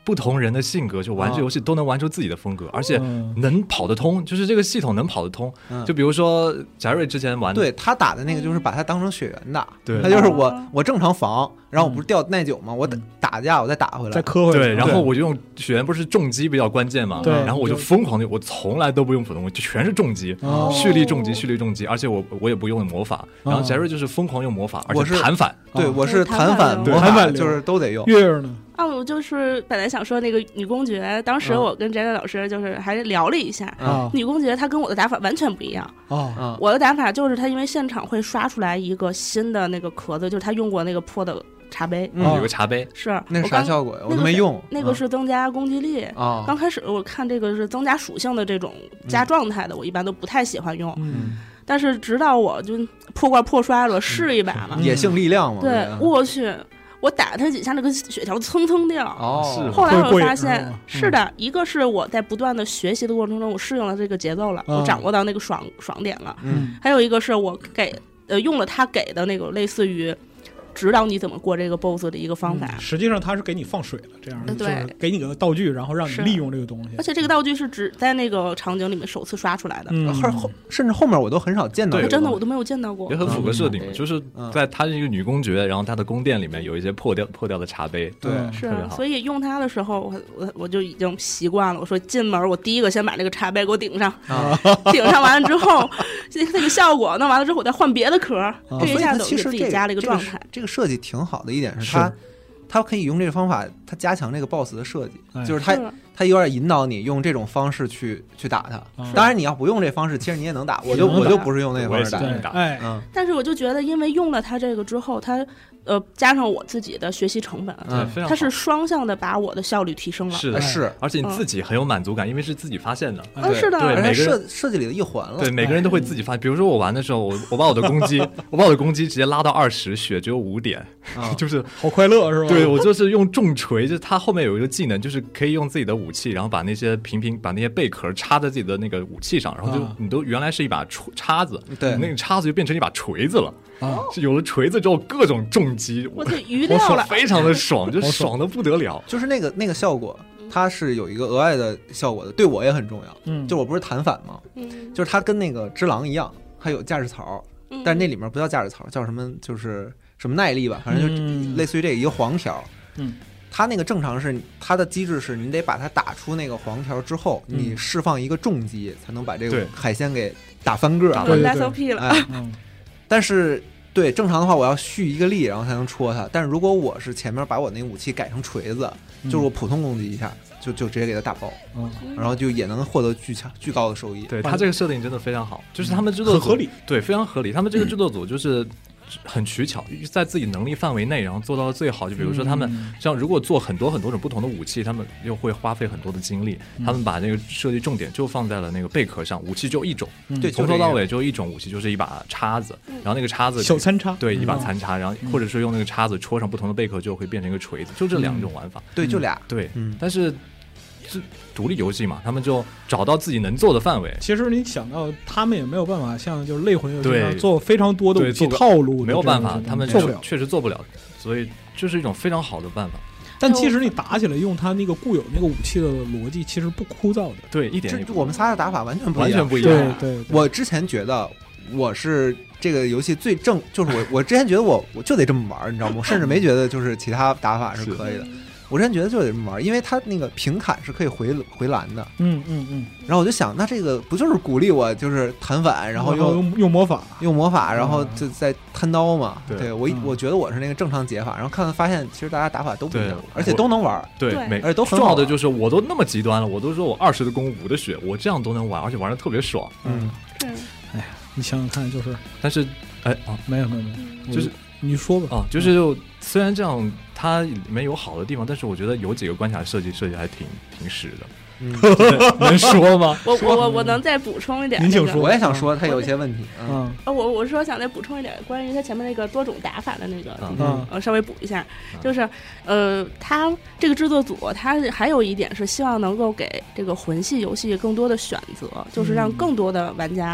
Speaker 3: 不同人的性格，就玩这游戏都能玩出自己的风格，而且能跑得通，就是这个系统能跑得通。就比如说贾瑞之前玩的，
Speaker 2: 对他打的那个就是把他当成血缘打，
Speaker 3: 对，
Speaker 2: 他就是我正常防，然后我不是掉耐久吗？我打架我再打回来，
Speaker 1: 再磕回来，
Speaker 3: 对，然后我就用血缘，不是重击比较关键嘛，
Speaker 1: 对，
Speaker 3: 然后我就疯狂的，我从来都不用普通攻击，就全是重击，蓄力重击，蓄力重击，而且我也不用魔法，然后贾瑞就是疯狂用魔法，而且弹反，
Speaker 2: 对，我是弹反魔法，就是都得用。
Speaker 1: 月月呢？
Speaker 4: 我就是本来想说那个女公爵，当时我跟 Jenny 老师就是还聊了一下，女公爵她跟我的打法完全不一样。我的打法就是她因为现场会刷出来一个新的那个壳子，就是她用过那个破的茶杯，
Speaker 3: 有个茶杯，
Speaker 4: 是
Speaker 2: 那是啥效果呀？我都没用。
Speaker 4: 那个是增加攻击力。刚开始我看这个是增加属性的这种加状态的，我一般都不太喜欢用。但是直到我就破罐破摔了，试一把嘛，
Speaker 2: 野性力量嘛。
Speaker 4: 对，我去。我打他几下，那个血条蹭蹭掉。后来我发现是的，一个是我在不断的学习的过程中，我适应了这个节奏了，我掌握到那个爽点了。还有一个是我用了他给的那个类似于指导你怎么过这个 BOSS 的一个方法。
Speaker 1: 实际上他是给你放水了，这样就是给你个道具，然后让你利用这个东西。
Speaker 4: 而且这个道具是只在那个场景里面首次刷出来的，
Speaker 2: 甚至后面我都很少见到。
Speaker 4: 真的我都没有见到过。
Speaker 3: 也很符合设定，就是在她是一个女公爵，然后她的宫殿里面有一些破掉的茶杯。
Speaker 2: 对，
Speaker 4: 是，所以用它的时候，我就已经习惯了。我说进门，我第一个先把这个茶杯给我顶上，顶上完了之后，那个效果弄完了之后，我再换别的壳，这一下等于自己加了一个状态。
Speaker 2: 这个设计挺好的一点是他可以用这个方法，他加强这个 BOSS 的设计，就是他有点引导你用这种方式去打他。当然你要不用这方式，其实你也能打，我就不是用那个方式打。
Speaker 4: 但是我就觉得，因为用了它这个之后，它加上我自己的学习成本，它是双向的把我的效率提升了。
Speaker 3: 是，而且你自己很有满足感，因为是自己发现的。
Speaker 4: 是的，
Speaker 3: 对，每个人
Speaker 2: 设计里的一环了。
Speaker 3: 对，每个人都会自己发现。比如说我玩的时候，我把我的攻击直接拉到20，血只有5点，就是
Speaker 1: 好快乐是吧？
Speaker 3: 对，我就是用重锤，就是它后面有一个技能，就是可以用自己的武器，然后把那些把那些贝壳插在自己的那个武器上，然后就你都原来是一把叉子，
Speaker 2: 对，
Speaker 3: 那个叉子就变成一把锤子了。是有了锤子之后，各种重击，
Speaker 4: 我这余料了，
Speaker 3: 非常的爽，就爽的不得了。
Speaker 2: 就是那个效果，它是有一个额外的效果的，对我也很重要。就我不是弹反吗？就是它跟那个只狼一样，还有驾驶槽，但是那里面不叫驾驶槽，叫什么？就是什么耐力吧，反正就类似于这个一个黄条。它那个正常是它的机制是你得把它打出那个黄条之后，你释放一个重击才能把这个海鲜给打翻个，
Speaker 4: 打 SOP 了。
Speaker 2: 但是对正常的话，我要蓄一个力，然后才能戳它。但是如果我是前面把我那个武器改成锤子，就是我普通攻击一下，就直接给它打爆，然后就也能获得巨高的收益。
Speaker 3: 对，它这个设定真的非常好，就是他们制作组
Speaker 1: 很合理，
Speaker 3: 对，非常合理。他们这个制作组就是很取巧，在自己能力范围内，然后做到了最好。就比如说他们像如果做很多种不同的武器，他们又会花费很多的精力。他们把这个设计重点就放在了那个贝壳上，武器就一种，对，从头到尾就一种武器，就是一把叉子，然后那个叉子
Speaker 1: 小残叉，
Speaker 3: 对，一把残叉，然后或者是用那个叉子戳上不同的贝壳，就会变成一个锤子，就这2种玩法。
Speaker 2: 对，就俩。
Speaker 3: 对，但是是独立游戏嘛，他们就找到自己能做的范围。
Speaker 1: 其实你想到他们也没有办法像就是类魂游戏上做非常多的武器套路，
Speaker 3: 没有办法，他们确实做不了，所以这是一种非常好的办法。
Speaker 1: 但其实你打起来用它那个固有那个武器的逻辑，其实不枯燥的。
Speaker 3: 对，一点
Speaker 2: 我们仨的打法完全不一
Speaker 1: 样。对，
Speaker 2: 我之前觉得我是这个游戏最正，就是我之前觉得我就得这么玩，你知道吗？我甚至没觉得就是其他打法是可以的。我之前觉得就得这么玩，因为它那个平砍是可以回蓝的。然后我就想，那这个不就是鼓励我就是弹反，然后
Speaker 1: 用魔法，
Speaker 2: 然后就再摊刀嘛？对，我觉得我是那个正常解法，然后发现其实大家打法都不一样，而且都能玩。
Speaker 3: 对，
Speaker 2: 而且都很好。
Speaker 3: 重要的就是我都那么极端了，我都说我20的攻5的血，我这样都能玩，而且玩的特别爽。
Speaker 1: 哎呀，你想想看，就是，
Speaker 3: 但是，
Speaker 1: 没有，就是你说吧
Speaker 3: 就是虽然这样，它里面有好的地方，但是我觉得有几个关卡设计还挺实的。能说吗？
Speaker 4: 我能再补充一点。
Speaker 1: 您请说。
Speaker 2: 我也想说，它有一些问题。
Speaker 4: 我说想再补充一点关于它前面那个多种打法的那个，稍微补一下，就是它这个制作组，它还有一点是希望能够给这个魂系游戏更多的选择，就是让更多的玩家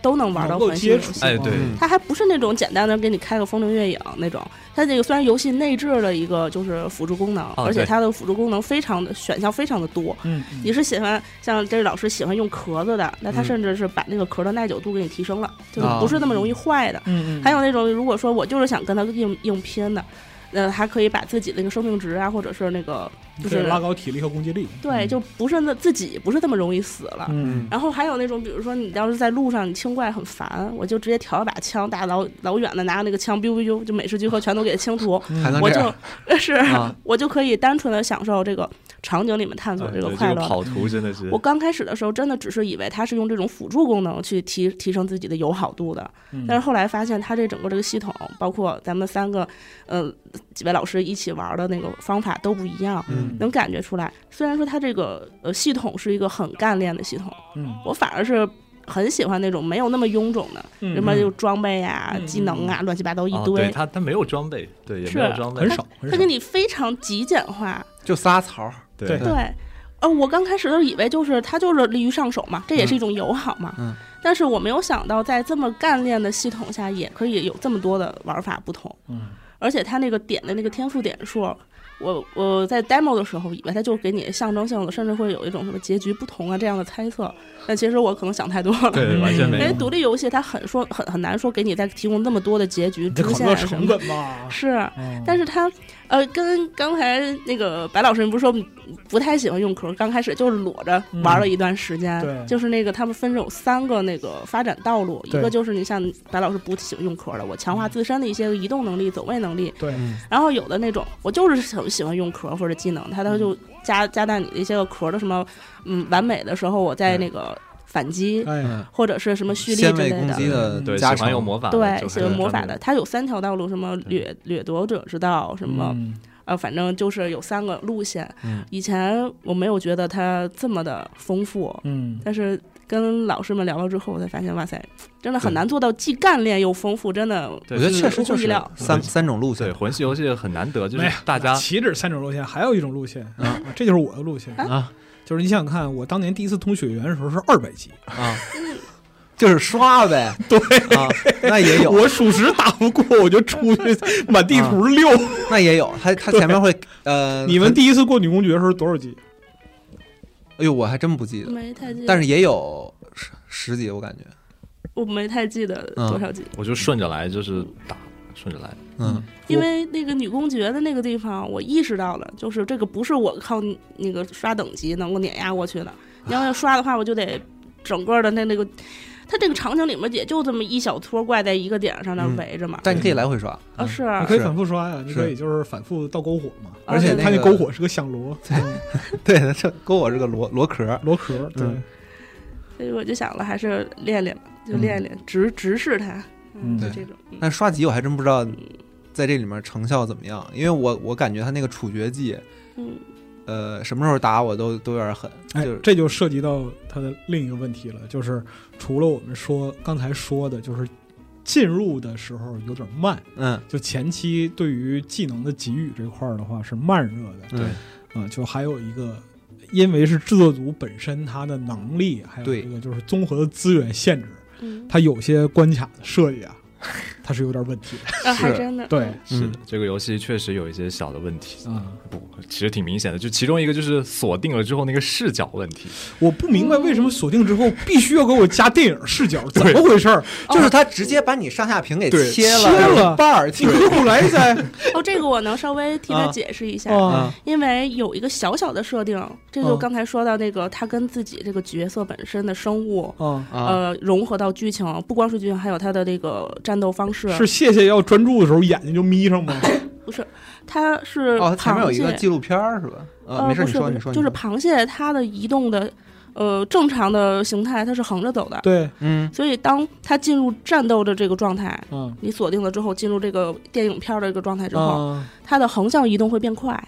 Speaker 4: 都能玩到魂系游戏。
Speaker 3: 哎，对，
Speaker 4: 它还不是那种简单的给你开个风铃月影那种，它这个虽然游戏内置了一个就是辅助功能，而且它的辅助功能非常的选项非常的多。你是喜欢像这老师喜欢用壳子的，那他甚至是把那个壳的耐久度给你提升了，就是不是那么容易坏的。还有那种如果说我就是想跟他硬拼的。还可以把自己的那个生命值啊，或者是那个就是
Speaker 1: 拉高体力和攻击力，
Speaker 4: 对，就不是自己不是这么容易死了。然后还有那种，比如说你要是在路上你清怪很烦，我就直接调一把枪，打老远的拿那个枪 biu biu biu，就美式聚合全都给清除，我就可以单纯的享受这个场景里面探索这个快乐。
Speaker 3: 跑图真的是，
Speaker 4: 我刚开始的时候真的只是以为他是用这种辅助功能去提升自己的友好度的，但是后来发现他这整个这个系统，包括咱们3个几位老师一起玩的那个方法都不一样，能感觉出来。虽然说它这个系统是一个很干练的系统，我反而是很喜欢那种没有那么臃肿的，什么就装备啊、技能啊，乱七八糟一堆。
Speaker 3: 对，它没有装备，对，也没有装备，
Speaker 1: 很少。
Speaker 4: 它给你非常极简化，
Speaker 2: 就仨槽。
Speaker 1: 对。
Speaker 4: 我刚开始都以为它就是利于上手嘛，这也是一种友好嘛。但是我没有想到，在这么干练的系统下，也可以有这么多的玩法不同。而且它那个点的那个天赋点数，我在 demo 的时候以为它就给你象征性的，甚至会有一种什么结局不同啊这样的猜测，但其实我可能想太多了。
Speaker 3: 对，完全没有。
Speaker 4: 因为独立游戏它很难说给你再提供那么多的结局支线什么的。是，但是它跟刚才那个白老师不是说不太喜欢用壳，刚开始就是裸着玩了一段时间。就是那个他们分有3个那个发展道路，一个就是你像白老师不喜欢用壳的，我强化自身的一些移动能力、走位能力。
Speaker 1: 对，
Speaker 4: 然后有的那种我就是很喜欢用壳或者技能，它就加大你的一些个壳的什么完美的时候，我在那个反击，或者是什么蓄力之类
Speaker 2: 的，
Speaker 3: 对，喜欢用魔法，
Speaker 4: 对，喜欢魔法的，它有3条道路，什么掠夺者之道，什么反正就是有3个路线。以前我没有觉得它这么的丰富，但是跟老师们聊了之后，我才发现，哇塞，真的很难做到既干练又丰富，真的，
Speaker 2: 我觉得确实就是三种路线。
Speaker 3: 对，魂系游戏很难得，就是大家
Speaker 1: 岂止3种路线，还有一种路线这就是我的路线就是你想想看，我当年第一次通雪原的时候是200级
Speaker 2: 就是刷呗。
Speaker 1: 对
Speaker 2: 那也有，
Speaker 1: 我属实打不过，我就出去满地图溜。
Speaker 2: 那也有，他前面会
Speaker 1: 你们第一次过女公爵的时候多少级？
Speaker 2: 哎呦，我还真不记得，
Speaker 4: 没太记得，
Speaker 2: 但是也有10级，我感觉
Speaker 4: 我没太记得多少级。
Speaker 3: 我就顺着来，就是打顺着来。
Speaker 4: 因为那个女公爵的那个地方，我意识到了，就是这个不是我靠那个刷等级能够碾压过去的。你要刷的话，我就得整个的那个。它这个场景里面也就这么一小撮怪在一个点上那围着嘛，
Speaker 2: 但你可以来回刷
Speaker 4: 是
Speaker 1: 你可以反复刷呀，你可以就是反复倒篝火嘛，
Speaker 2: 而且
Speaker 1: 它那篝火是个响螺，
Speaker 2: 对，这篝火是个螺壳，
Speaker 1: 对。
Speaker 4: 所以我就想了，还是练练吧，就练练直视它，
Speaker 2: 对
Speaker 4: 这种。
Speaker 2: 但刷级我还真不知道在这里面成效怎么样，因为我感觉它那个处决技，什么时候打我都有点狠。
Speaker 1: 这就涉及到它的另一个问题了，就是除了我们刚才说的，就是进入的时候有点慢，就前期对于技能的给予这块的话是慢热的，对，就还有一个，因为是制作组本身它的能力，还有一个就是综合的资源限制，它有些关卡的设计它是有点问题的，
Speaker 4: 还真的
Speaker 1: 对，
Speaker 3: 是这个游戏确实有一些小的问题其实挺明显的，就其中一个就是锁定了之后那个视角问题，
Speaker 1: 我不明白为什么锁定之后必须要给我加电影视角，怎么回事？
Speaker 2: 就是他直接把你上下屏给切了半儿，
Speaker 1: 你给我来一下。
Speaker 4: 这个我能稍微替他解释一下，因为有一个小小的设定，这就刚才说到那个他跟自己这个角色本身的生物融合到剧情，不光是剧情，还有他的这个战斗方式。
Speaker 1: 是谢谢要专注的时候眼睛就眯上吗？
Speaker 4: 不是，它是
Speaker 2: 它前面有一个纪录片是吧？没事，你说，
Speaker 4: 就是螃蟹它的移动的正常的形态它是横着走的，
Speaker 1: 对，
Speaker 4: 所以当它进入战斗的这个状态，你锁定了之后，进入这个电影片的这个状态之后，它的横向移动会变快。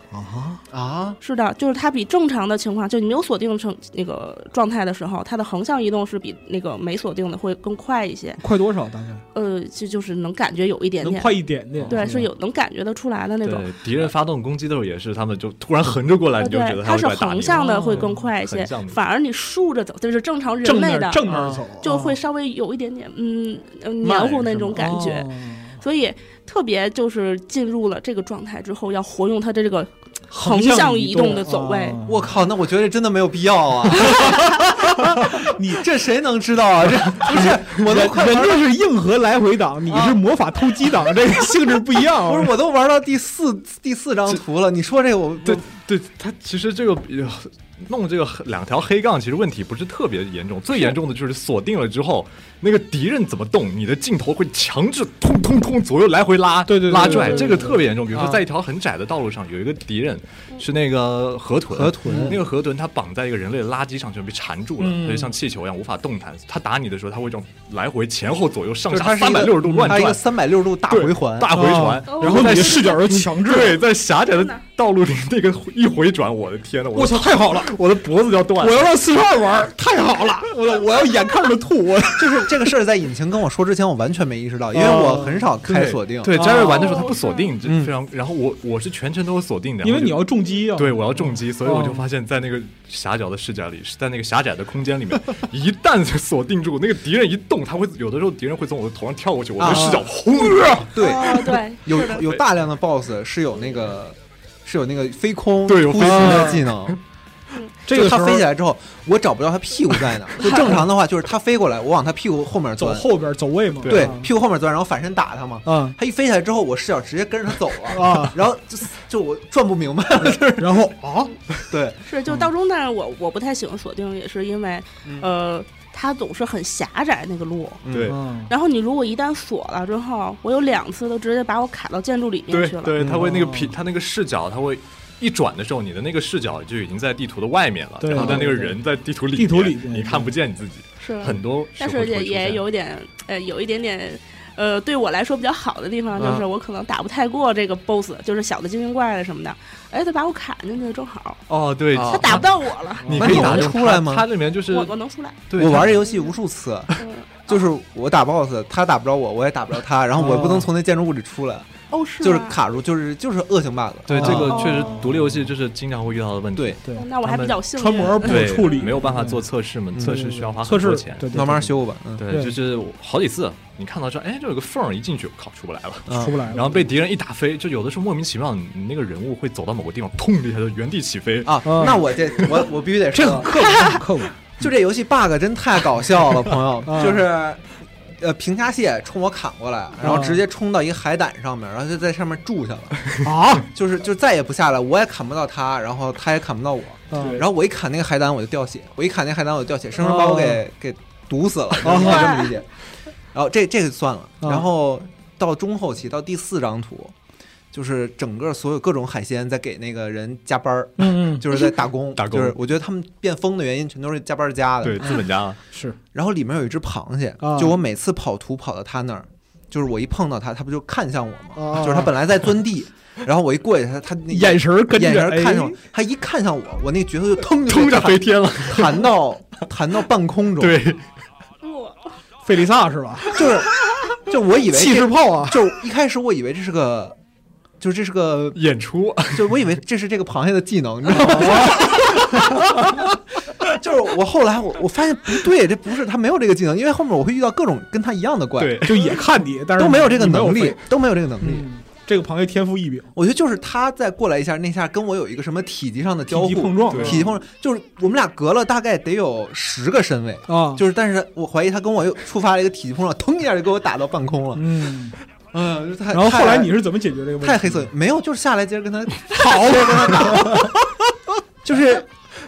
Speaker 4: 是的，就是它比正常的情况，就你没有锁定成那个状态的时候，它的横向移动是比那个没锁定的会更快一些。
Speaker 1: 快多少大概？
Speaker 4: 就是能感觉有一点点，
Speaker 1: 能快一点点。
Speaker 4: 对，是有能感觉得出来的那种。
Speaker 3: 敌人发动攻击的时候也是，他们就突然横着过来，你就觉得
Speaker 4: 它是横向的会更快一些，反而你竖着走，就是正常人类的
Speaker 1: 正面走，
Speaker 4: 就会稍微有一点点黏糊那种感觉。所以特别就是进入了这个状态之后，要活用它的这个横向移动的走位。
Speaker 2: 我靠，那我觉得真的没有必要啊！你这谁能知道啊？这不是我都快
Speaker 1: 人家是硬核来回挡，你是魔法偷鸡挡，这个性质不一样。
Speaker 2: 不是，我都玩到第四张图了，你说这个我
Speaker 3: 对，它其实这个弄这个2条黑杠，其实问题不是特别严重，最严重的就是锁定了之后，那个敌人怎么动，你的镜头会强制通通通左右来回拉，
Speaker 1: 对
Speaker 3: 拉拽，这个特别严重。比如说在一条很窄的道路上，有一个敌人是那个河豚，那个河豚它绑在一个人类的垃圾上，就被缠住了，所以像气球一样无法动弹。它打你的时候，它会这种来回前后左右上下360度乱转，
Speaker 2: 它一个360度大回环，
Speaker 1: 然后你的视角又强制，
Speaker 3: 对，在狭窄的道路里那个一回转，我的天哪！
Speaker 1: 我操，太好了！
Speaker 3: 我的脖子要断了！
Speaker 1: 我要让42玩，太好了！我要眼看着吐！
Speaker 2: 就是这个事儿，在引擎跟我说之前，我完全没意识到，因为我很少开锁定。
Speaker 3: 对，Jerry玩的时候他不锁定，非常。然后我是全程都有锁定的，
Speaker 1: 因为你要重击啊。
Speaker 3: 对，我要重击，所以我就发现，在那个狭小的视角里，在那个狭窄的空间里面，一旦锁定住那个敌人一动，他会有的时候敌人会从我的头上跳过去，我的视角轰！
Speaker 2: 对，有大量的 BOSS 是有那个飞空
Speaker 3: 对有
Speaker 2: 飞行的技能。
Speaker 1: 这个
Speaker 2: 他飞起来之后，我找不到他屁股在哪。就正常的话，就是他飞过来，我往他屁股后面钻，
Speaker 1: 走后边走位嘛。
Speaker 2: 对，屁股后面钻，然后反身打他嘛。他一飞起来之后，我视角直接跟着他走了然后就我转不明白了，
Speaker 1: 然后
Speaker 2: 对，
Speaker 4: 是就到中段我不太喜欢锁定，也是因为它总是很狭窄那个路，
Speaker 3: 对。
Speaker 4: 然后你如果一旦锁了之后，我有2次都直接把我卡到建筑里面去了。
Speaker 3: 对，它会那个它那个视角，它会一转的时候，你的那个视角就已经在地图的外面了，然后但那个人在地图里你看不见你自己，
Speaker 4: 是
Speaker 3: 很多。
Speaker 4: 但是也有点有一点点。对我来说比较好的地方就是我可能打不太过这个 BOSS，就是小的精灵怪什么的，他把我砍进去正好。
Speaker 3: 对，
Speaker 4: 他打不到我了。
Speaker 3: 你可以
Speaker 2: 能出来吗？
Speaker 3: 它里面就是
Speaker 4: 我能出来。
Speaker 3: 对，
Speaker 2: 我玩这游戏无数次，就是我打 BOSS，他打不着我，我也打不着他，然后我不能从那建筑物里出来。
Speaker 4: 是
Speaker 2: 就是卡住，就是恶性 bug。
Speaker 3: 对，这个确实独立游戏就是经常会遇到的问题。
Speaker 2: 对，
Speaker 4: 那我还比较幸运。
Speaker 1: 穿模不处理，
Speaker 3: 没有办法做测试嘛，测试需要花很多钱，
Speaker 2: 慢慢修吧。
Speaker 3: 对，就是好几次，你看到这，这有个缝一进去，靠，出不来了，
Speaker 1: 出不来了。
Speaker 3: 然后被敌人一打飞，就有的时候莫名其妙，你那个人物会走到某个地方，砰一下就原地起飞
Speaker 2: 啊。那我必须得说，
Speaker 1: 这个客观。
Speaker 2: 就这游戏 bug 真太搞笑了，朋友，就是。平虾蟹冲我砍过来，然后直接冲到一个海胆上面，然后就在上面住下了就再也不下来，我也砍不到他，然后他也砍不到我，然后我一砍那个海胆我就掉血，生生把我给毒死了，这么理解。然后这个算了，然后到中后期到第4张图。就是整个所有各种海鲜在给那个人加班就是在打工，就是我觉得他们变疯的原因全都是加班加的，
Speaker 3: 对，资本家
Speaker 1: 是。
Speaker 2: 然后里面有一只螃蟹，就我每次跑图跑到他那儿，就是我一碰到他，他不就看向我吗？就是他本来在钻地，然后我一过去，他那
Speaker 1: 眼神
Speaker 2: 看向我，他一看向我那个角色就腾
Speaker 3: 就飞天了，
Speaker 2: 弹到半空中，
Speaker 3: 对，
Speaker 1: 费利萨是吧？
Speaker 2: 就我以为
Speaker 1: 气势炮啊，
Speaker 2: 就一开始我以为这是个。就是这是个
Speaker 3: 演出，
Speaker 2: 就我以为这是这个螃蟹的技能，你知道吗？就是我后来我发现不对，这不是他没有这个技能，因为后面我会遇到各种跟他一样的怪，
Speaker 1: 对，就也看你，但是
Speaker 2: 都没有这个能力，都没有这个能力。
Speaker 1: 这个螃蟹天赋异禀，
Speaker 2: 我觉得就是他再过来一下，那下跟我有一个什么体积上的交互，
Speaker 1: 体积碰撞，
Speaker 2: 就是我们俩隔了大概得有10个身位就是但是我怀疑他跟我又触发了一个体积碰撞，腾一下就给我打到半空了，
Speaker 1: 然后后来你是怎么解决这个问题？
Speaker 2: 太黑色，没有，就是下来接着跟他好，跟他打，就是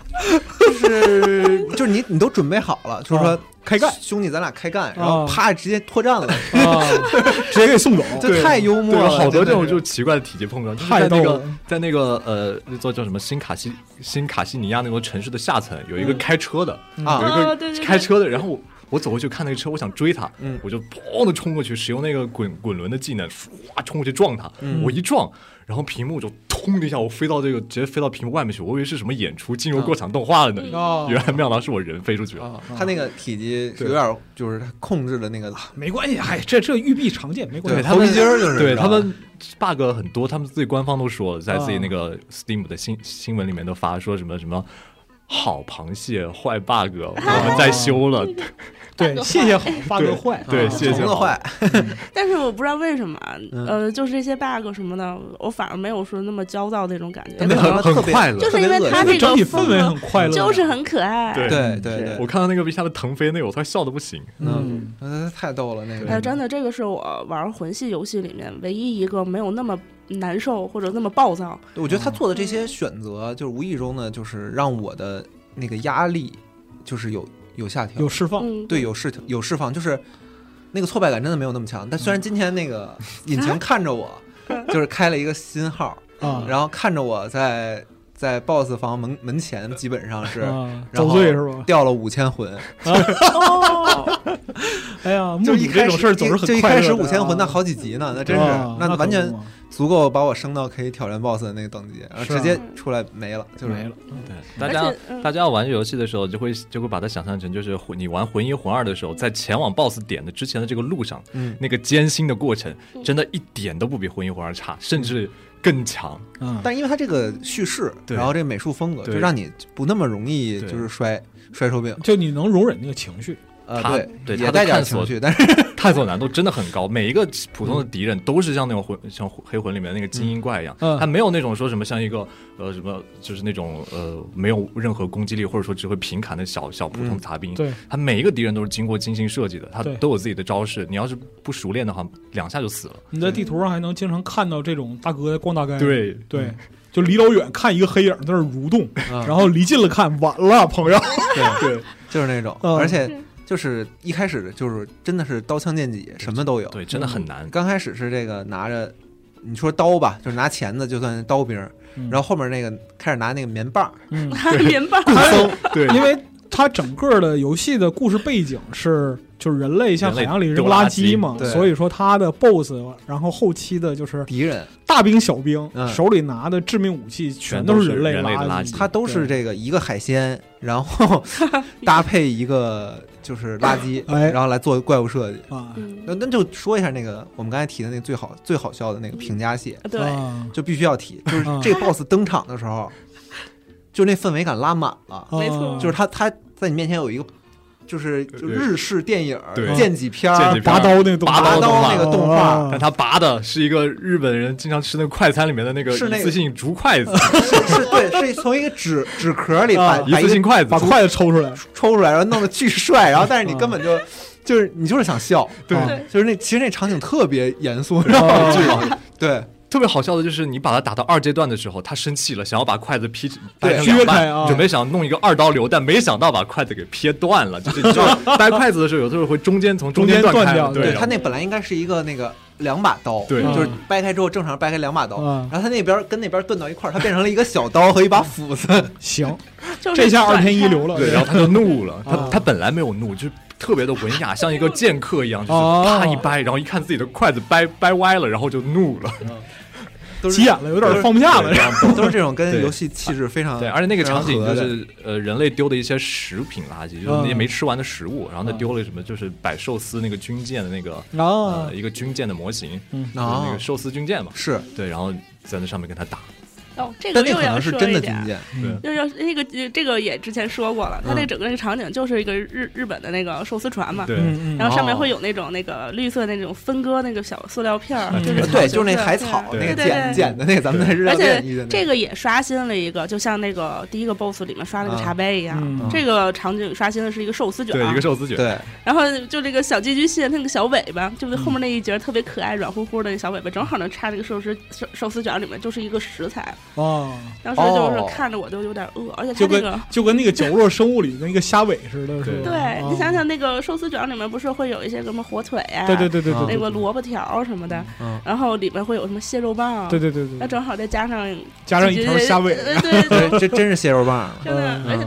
Speaker 2: 你都准备好了，就是说
Speaker 1: 开干，
Speaker 2: 兄弟，咱俩开干，然后啪直接脱战了，
Speaker 1: 直接给送走，
Speaker 2: 这太幽默了。
Speaker 3: 好多这种就奇怪的体积碰撞，就是在那个那座叫什么新卡西尼亚那座城市的下层，有一个开车的，有一个开车的，然后。 我走过去看那个车，我想追他，我就砰的冲过去，使用那个滚轮的技能，唰冲过去撞他，我一撞，然后屏幕就通的一下，我飞到直接飞到屏幕外面去，我以为是什么演出进入过场动画了呢，原来没想到是我人飞出去了。
Speaker 2: 他那个体积有点就是他控制的那个，
Speaker 1: 没关系，这育碧常见，没关系。
Speaker 3: 他们
Speaker 2: 就是
Speaker 3: 对他们 bug 很多，他们自己官方都说，在自己那个 Steam 的新闻里面都发说什么好螃蟹坏 bug， 我们在修了。
Speaker 1: 对，谢谢好 bug 坏，
Speaker 3: 对，谢谢
Speaker 2: 坏。
Speaker 4: 但是我不知道为什么，就是这些 bug 什么的，我反而没有说那么焦躁那种感觉，
Speaker 3: 很快乐，
Speaker 4: 就是因为它这个
Speaker 1: 整体氛围很快乐，
Speaker 4: 就是很可爱。
Speaker 2: 对，
Speaker 3: 我看到那个一下子腾飞那个，我突然笑得不行。
Speaker 2: 太逗了那个。
Speaker 4: 哎，真的，这个是我玩魂系游戏里面唯一一个没有那么难受或者那么暴躁。
Speaker 2: 我觉得他做的这些选择，就是无意中呢，就是让我的那个压力就是有下调，
Speaker 1: 有释放，
Speaker 2: 对，有释放，就是那个挫败感真的没有那么强。但虽然今天那个引擎看着我，就是开了一个新号，然后看着我在 BOSS 房门前基本上是
Speaker 1: 遭罪是吧？
Speaker 2: 掉了5000魂。
Speaker 1: 哎呀，
Speaker 2: 就一开始
Speaker 1: 事总是很
Speaker 2: 就一开始5000魂，那好几集呢，那真是那完全足够把我升到可以挑战 BOSS 的那个等级，然后直接出来没了，就没了。
Speaker 3: 对，大家要玩游戏的时候，就会把它想象成就是你玩魂1、魂2的时候，在前往 BOSS 点的之前的这个路上，那个艰辛的过程，真的一点都不比魂1、魂2差，甚至更强。
Speaker 2: 但因为它这个叙事，然后这个美术风格，就让你不那么容易就是摔手柄，
Speaker 1: 就你能容忍那个情绪。
Speaker 3: 对，
Speaker 2: 也带点情绪，但是
Speaker 3: 探索难度真的很高。每一个普通的敌人都是像那种像黑魂里面那个精英怪一样，他没有那种说什么像一个什么就是那种没有任何攻击力或者说只会平砍的小普通杂兵。
Speaker 1: 对，
Speaker 3: 他每一个敌人都是经过精心设计的，他都有自己的招式。你要是不熟练的话，2下就死了。
Speaker 1: 你在地图上还能经常看到这种大哥在逛大街。
Speaker 3: 对。
Speaker 1: 就离老远看一个黑影在那蠕动，然后离近了看，晚了，朋友。
Speaker 2: 对，就是那种，而且。就是一开始就是真的是刀枪剑戟什么都有，
Speaker 3: 对，真的很难。
Speaker 2: 刚开始是这个拿着，你说刀吧，就是拿钳子就算刀兵，然后后面那个开始拿那个棉棒，
Speaker 4: 棉棒，
Speaker 1: 对，因为它整个的游戏的故事背景是就是人类向海洋里扔垃圾嘛，所以说它的 BOSS， 然后后期的就是
Speaker 2: 敌人
Speaker 1: 大兵小兵，手里拿的致命武器全都是人类
Speaker 3: 垃圾，
Speaker 2: 它都是这个一个海鲜，然后搭配一个就是垃圾，然后来做怪物设计啊。那就说一下那个我们刚才提的那个最好笑的那个评价蟹，
Speaker 4: 对，
Speaker 2: 就必须要提，就是这个 BOSS 登场的时候，就那氛围感拉满了，
Speaker 4: 没错，
Speaker 2: 就是他在你面前有一个。就是日式电影剑戟片
Speaker 1: 拔刀那个动
Speaker 2: 画，
Speaker 3: 但他拔的是一个日本人经常吃那个快餐里面的那个一次性竹筷子，
Speaker 2: 是从一个纸壳里把
Speaker 3: 一次性筷子
Speaker 1: 把筷子抽出来，
Speaker 2: 然后弄得巨帅，然后但是你根本就是你就是想笑，
Speaker 1: 对，
Speaker 2: 就是其实那场景特别严肃，然后对。
Speaker 3: 特别好笑的就是你把他打到2阶段的时候，他生气了，想要把筷子劈成
Speaker 1: 2半，
Speaker 3: 准备想弄一个2刀流，但没想到把筷子给撇断了。就是掰筷子的时候，有的时候会从中间
Speaker 1: 断掉。
Speaker 2: 对，他那本来应该是一个那个2把刀，
Speaker 3: 对，
Speaker 2: 就是掰开之后正常掰开2把刀，然后他那边跟那边炖到一块儿，它变成了一个小刀和一把斧子。
Speaker 1: 行，这下2天1流了。
Speaker 3: 对，然后他就怒了，他本来没有怒，就特别的文雅，像一个剑客一样，就是啪一掰，然后一看自己的筷子掰歪了，然后就怒了。
Speaker 1: 急眼了，有点放不下了，
Speaker 2: 都是这种跟游戏气质非常
Speaker 3: 对，而且那个场景就是人类丢的一些食品垃圾，就是那些没吃完的食物，然后他丢了什么，就是摆寿司那个军舰的那个一个军舰的模型，那个寿司军舰嘛，
Speaker 2: 是
Speaker 3: 对，然后在那上面跟他打。
Speaker 4: 这个又要
Speaker 2: 说一点，
Speaker 4: 又要这个也之前说过了，它那整个那个场景就是一个日本的那个寿司船嘛，
Speaker 3: 对，
Speaker 4: 然后上面会有那种那个绿色那种分割那个小塑料片，
Speaker 2: 对，就是那海草那个剪的那个，咱们在日料店遇见。
Speaker 4: 而且这个也刷新了一个，就像那个第一个 BOSS 里面刷那个茶杯一样，这个场景刷新的是一个寿司卷，
Speaker 3: 对，一个寿司卷，
Speaker 2: 对，
Speaker 4: 然后就这个小寄居蟹那个小尾巴，就是后面那一节特别可爱软乎乎的那小尾巴，正好能插这个寿司卷里面，就是一个食材哦。当时就是看着我就有点饿，而且它那个
Speaker 1: 就跟那个角落生物里的那个虾尾似的，
Speaker 4: 对，你想想那个寿司卷里面不是会有一些什么火腿啊，
Speaker 1: 对，
Speaker 4: 那个萝卜条什么的，然后里面会有什么蟹肉棒，
Speaker 1: 对，
Speaker 4: 那正好再加上
Speaker 1: 一条虾尾，
Speaker 4: 对，
Speaker 2: 这真是蟹肉棒，
Speaker 4: 真的，而且它那个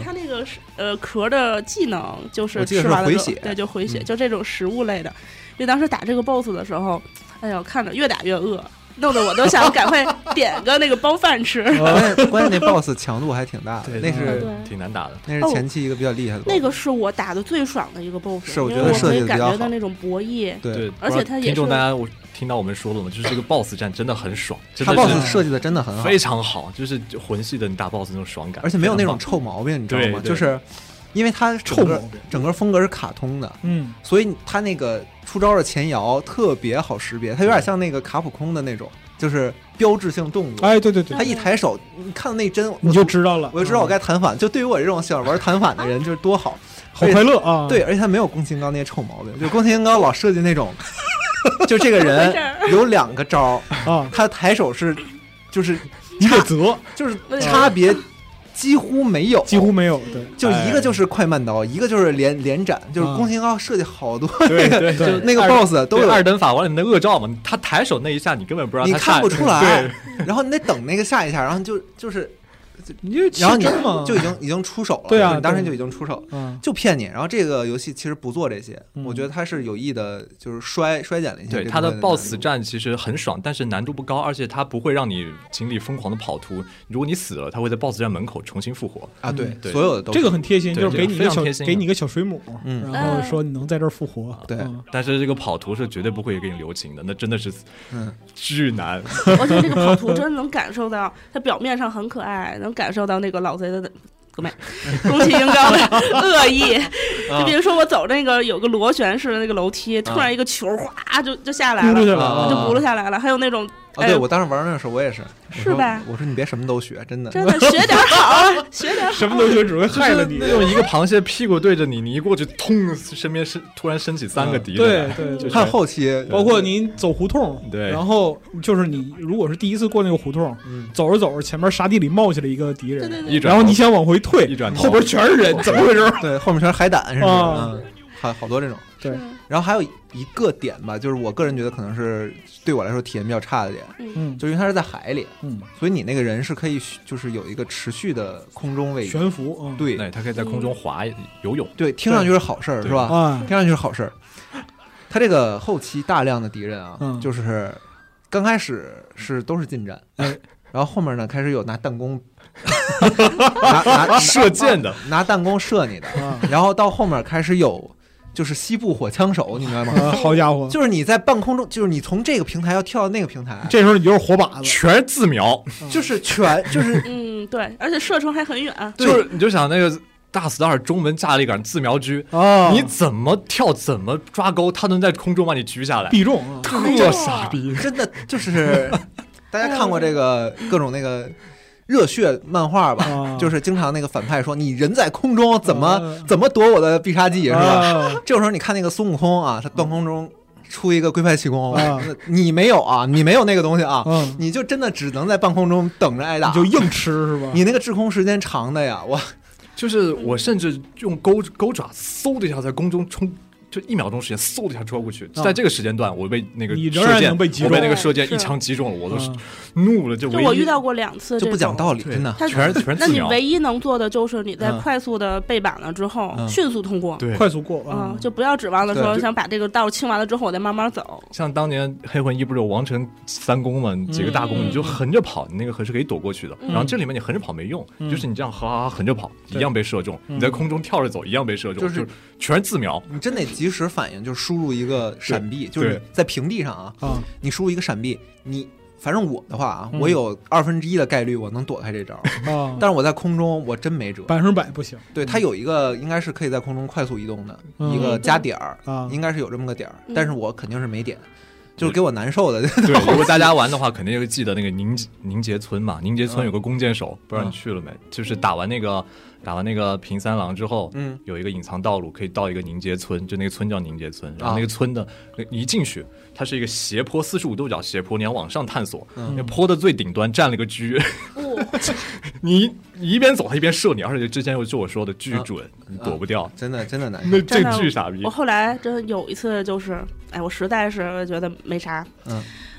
Speaker 4: 壳的技能就是吃完了
Speaker 2: 回血，
Speaker 4: 对，就回血，就这种食物类的。因为当时打这个 BOSS 的时候，哎呦，看着越打越饿。弄得我都想赶快点个那个包饭吃。
Speaker 2: 关键那 BOSS 强度还挺大的，那是
Speaker 3: 挺难打的，
Speaker 2: 那是前期一个比较厉害的 BOSS。
Speaker 4: 那个是我打的最爽的一个 BOSS，
Speaker 2: 是我觉得设计的比较好，
Speaker 4: 我可以感觉到那种博弈。
Speaker 2: 对，
Speaker 4: 而且它也是
Speaker 3: 听众大家听到我们说了嘛，就是这个 BOSS 战真的很爽，
Speaker 2: 它 BOSS 设计的真的很好，
Speaker 3: 非常好，就是魂系的你打 BOSS 那种爽感，
Speaker 2: 而且没有那种臭毛病，你知道吗？就是因为它整个风格是卡通的，所以它那个出招的前摇特别好识别，它有点像那个卡普空的那种。就是标志性动作，
Speaker 1: 哎，对对对，
Speaker 2: 他一抬手，你看到那针，
Speaker 1: 你就知道了，
Speaker 2: 我就知道我该弹反。就对于我这种喜欢玩弹反的人，就是多好，
Speaker 1: 好快乐啊！
Speaker 2: 对，而且他没有宫崎英高那些臭毛病，就宫崎英高老设计那种，就这个人有2个招啊，他抬手是就是
Speaker 1: 你得择，
Speaker 2: 就是差别。几乎没有，
Speaker 1: 对，
Speaker 2: 就一个就是快慢刀，一个就是连斩，就是宫崎英高设计好多
Speaker 3: 对，
Speaker 2: 就那个 BOSS 都有
Speaker 3: 2等法完了你的恶兆嘛，他抬手那一下你根本不知道，
Speaker 2: 你看不出来，然后你得等那个下一下，然后就是然后你就已经出手了，
Speaker 1: 对啊，
Speaker 2: 你当时就已经出手，就骗你。然后这个游戏其实不做这些，我觉得它是有意的，就是衰减了一些。
Speaker 3: 对，它的 BOSS 战其实很爽，但是难度不高，而且它不会让你经历疯狂的跑图。如果你死了，它会在 BOSS 战门口重新复活
Speaker 2: 啊！对，所有的都
Speaker 1: 这个很贴心，就是给你一个小水母，然后说你能在这儿复活。
Speaker 2: 对，
Speaker 3: 但是这个跑图是绝对不会给你留情的，那真的是巨难。
Speaker 4: 我觉得这个跑图真能感受到，它表面上很可爱，能感受到那个老贼的哥们宫崎英高的恶意。就比如说我走那个有个螺旋式的那个楼梯，突然一个球哗就下来了，就轱辘下来了。还有那种
Speaker 2: 对，我当时玩那时候我也是，
Speaker 4: 是吧？
Speaker 2: 我说你别什么都学，真的
Speaker 4: 学点好啊，学点好。
Speaker 1: 什么都学只会害了你。
Speaker 3: 那种一个螃蟹屁股对着你，你一过去，通，身边突然升起3个敌人。
Speaker 1: 对，
Speaker 2: 看后期，
Speaker 1: 包括你走胡同，
Speaker 3: 对，
Speaker 1: 然后就是你如果是第一次过那个胡同，走着走着，前面沙地里冒起来一个敌人，然后你想往回退，后边全是人，怎么回事？
Speaker 2: 对，后面全是海胆，是吧？好多这种。
Speaker 1: 对，
Speaker 2: 然后还有一个点吧，就是我个人觉得可能是对我来说体验比较差的点，就因为它是在海里，所以你那个人是可以就是有一个持续的空中位移
Speaker 1: 悬浮，
Speaker 2: 对，
Speaker 3: 他可以在空中游泳，
Speaker 2: 对，听上去是好事儿，是吧？听上去是好事儿。他这个后期大量的敌人啊，就是刚开始都是近战，然后后面呢开始有拿弹弓拿
Speaker 3: 射箭的，
Speaker 2: 拿弹弓射你的，然后到后面开始有。就是西部火枪手，你明白吗？
Speaker 1: 好家伙！
Speaker 2: 就是你在半空中，就是你从这个平台要跳到那个平台，
Speaker 1: 这时候你就是火把子，
Speaker 3: 全自瞄，
Speaker 2: 就是
Speaker 4: 对，而且射程还很远。
Speaker 3: 就是你就想那个大 Star 中文架了一杆自瞄狙，你怎么跳怎么抓钩，他能在空中把你狙下来，
Speaker 1: 必中，
Speaker 3: 特傻逼，
Speaker 2: 真的就是大家看过这个各种那个。热血漫画吧，就是经常那个反派说你人在空中怎么躲我的必杀技是吧？这个时候你看那个孙悟空啊，他半空中出一个龟派气功，你没有啊，你没有那个东西啊，你就真的只能在半空中等着挨打，
Speaker 1: 你就硬吃是吧？
Speaker 2: 你那个滞空时间长的呀，
Speaker 3: 我甚至用钩爪嗖的一下在空中冲。就1秒钟时间，嗖的一下戳过去。在这个时间段，我被那个射箭，我被那个射箭一枪击中了，我都是怒了。就
Speaker 4: 我遇到过2次，
Speaker 2: 就不讲道理，真的，
Speaker 3: 全是
Speaker 4: 那你唯一能做的就是你在快速的背板了之后，迅速通过，
Speaker 1: 快速过，
Speaker 4: 就不要指望了说想把这个道清完了之后我再慢慢走。
Speaker 3: 像当年黑魂1不是有王城3攻嘛，几个大攻，你就横着跑，你那个横是可以躲过去的。然后这里面你横着跑没用，就是你这样横着跑一样被射中，你在空中跳着走一样被射中，就是全是自瞄，
Speaker 2: 你真得及时反应，就是输入一个闪避，就是在平地上啊，你输入一个闪避，你反正我的话啊，我有1/2的概率我能躲开这招，但是我在空中我真没辙
Speaker 1: ，100%不行。
Speaker 2: 对，它有一个应该是可以在空中快速移动的一个加点儿，应该是有这么个点儿，但是我肯定是没点。就是给我难受的。
Speaker 3: 对，如果大家玩的话，肯定会记得那个凝结村嘛。凝结村有个弓箭手，不知道你去了没？就是打完那个平三郎之后，有一个隐藏道路可以到一个凝结村，就那个村叫凝结村。然后那个村的一进去，它是一个斜坡，45度角斜坡，你要往上探索。那坡的最顶端站了个狙，你一边走它一边射你，而且之前就我说的巨准，你躲不掉，
Speaker 2: 真的难。
Speaker 3: 那这巨傻逼。
Speaker 4: 我后来真有一次就是，我实在是觉得没啥，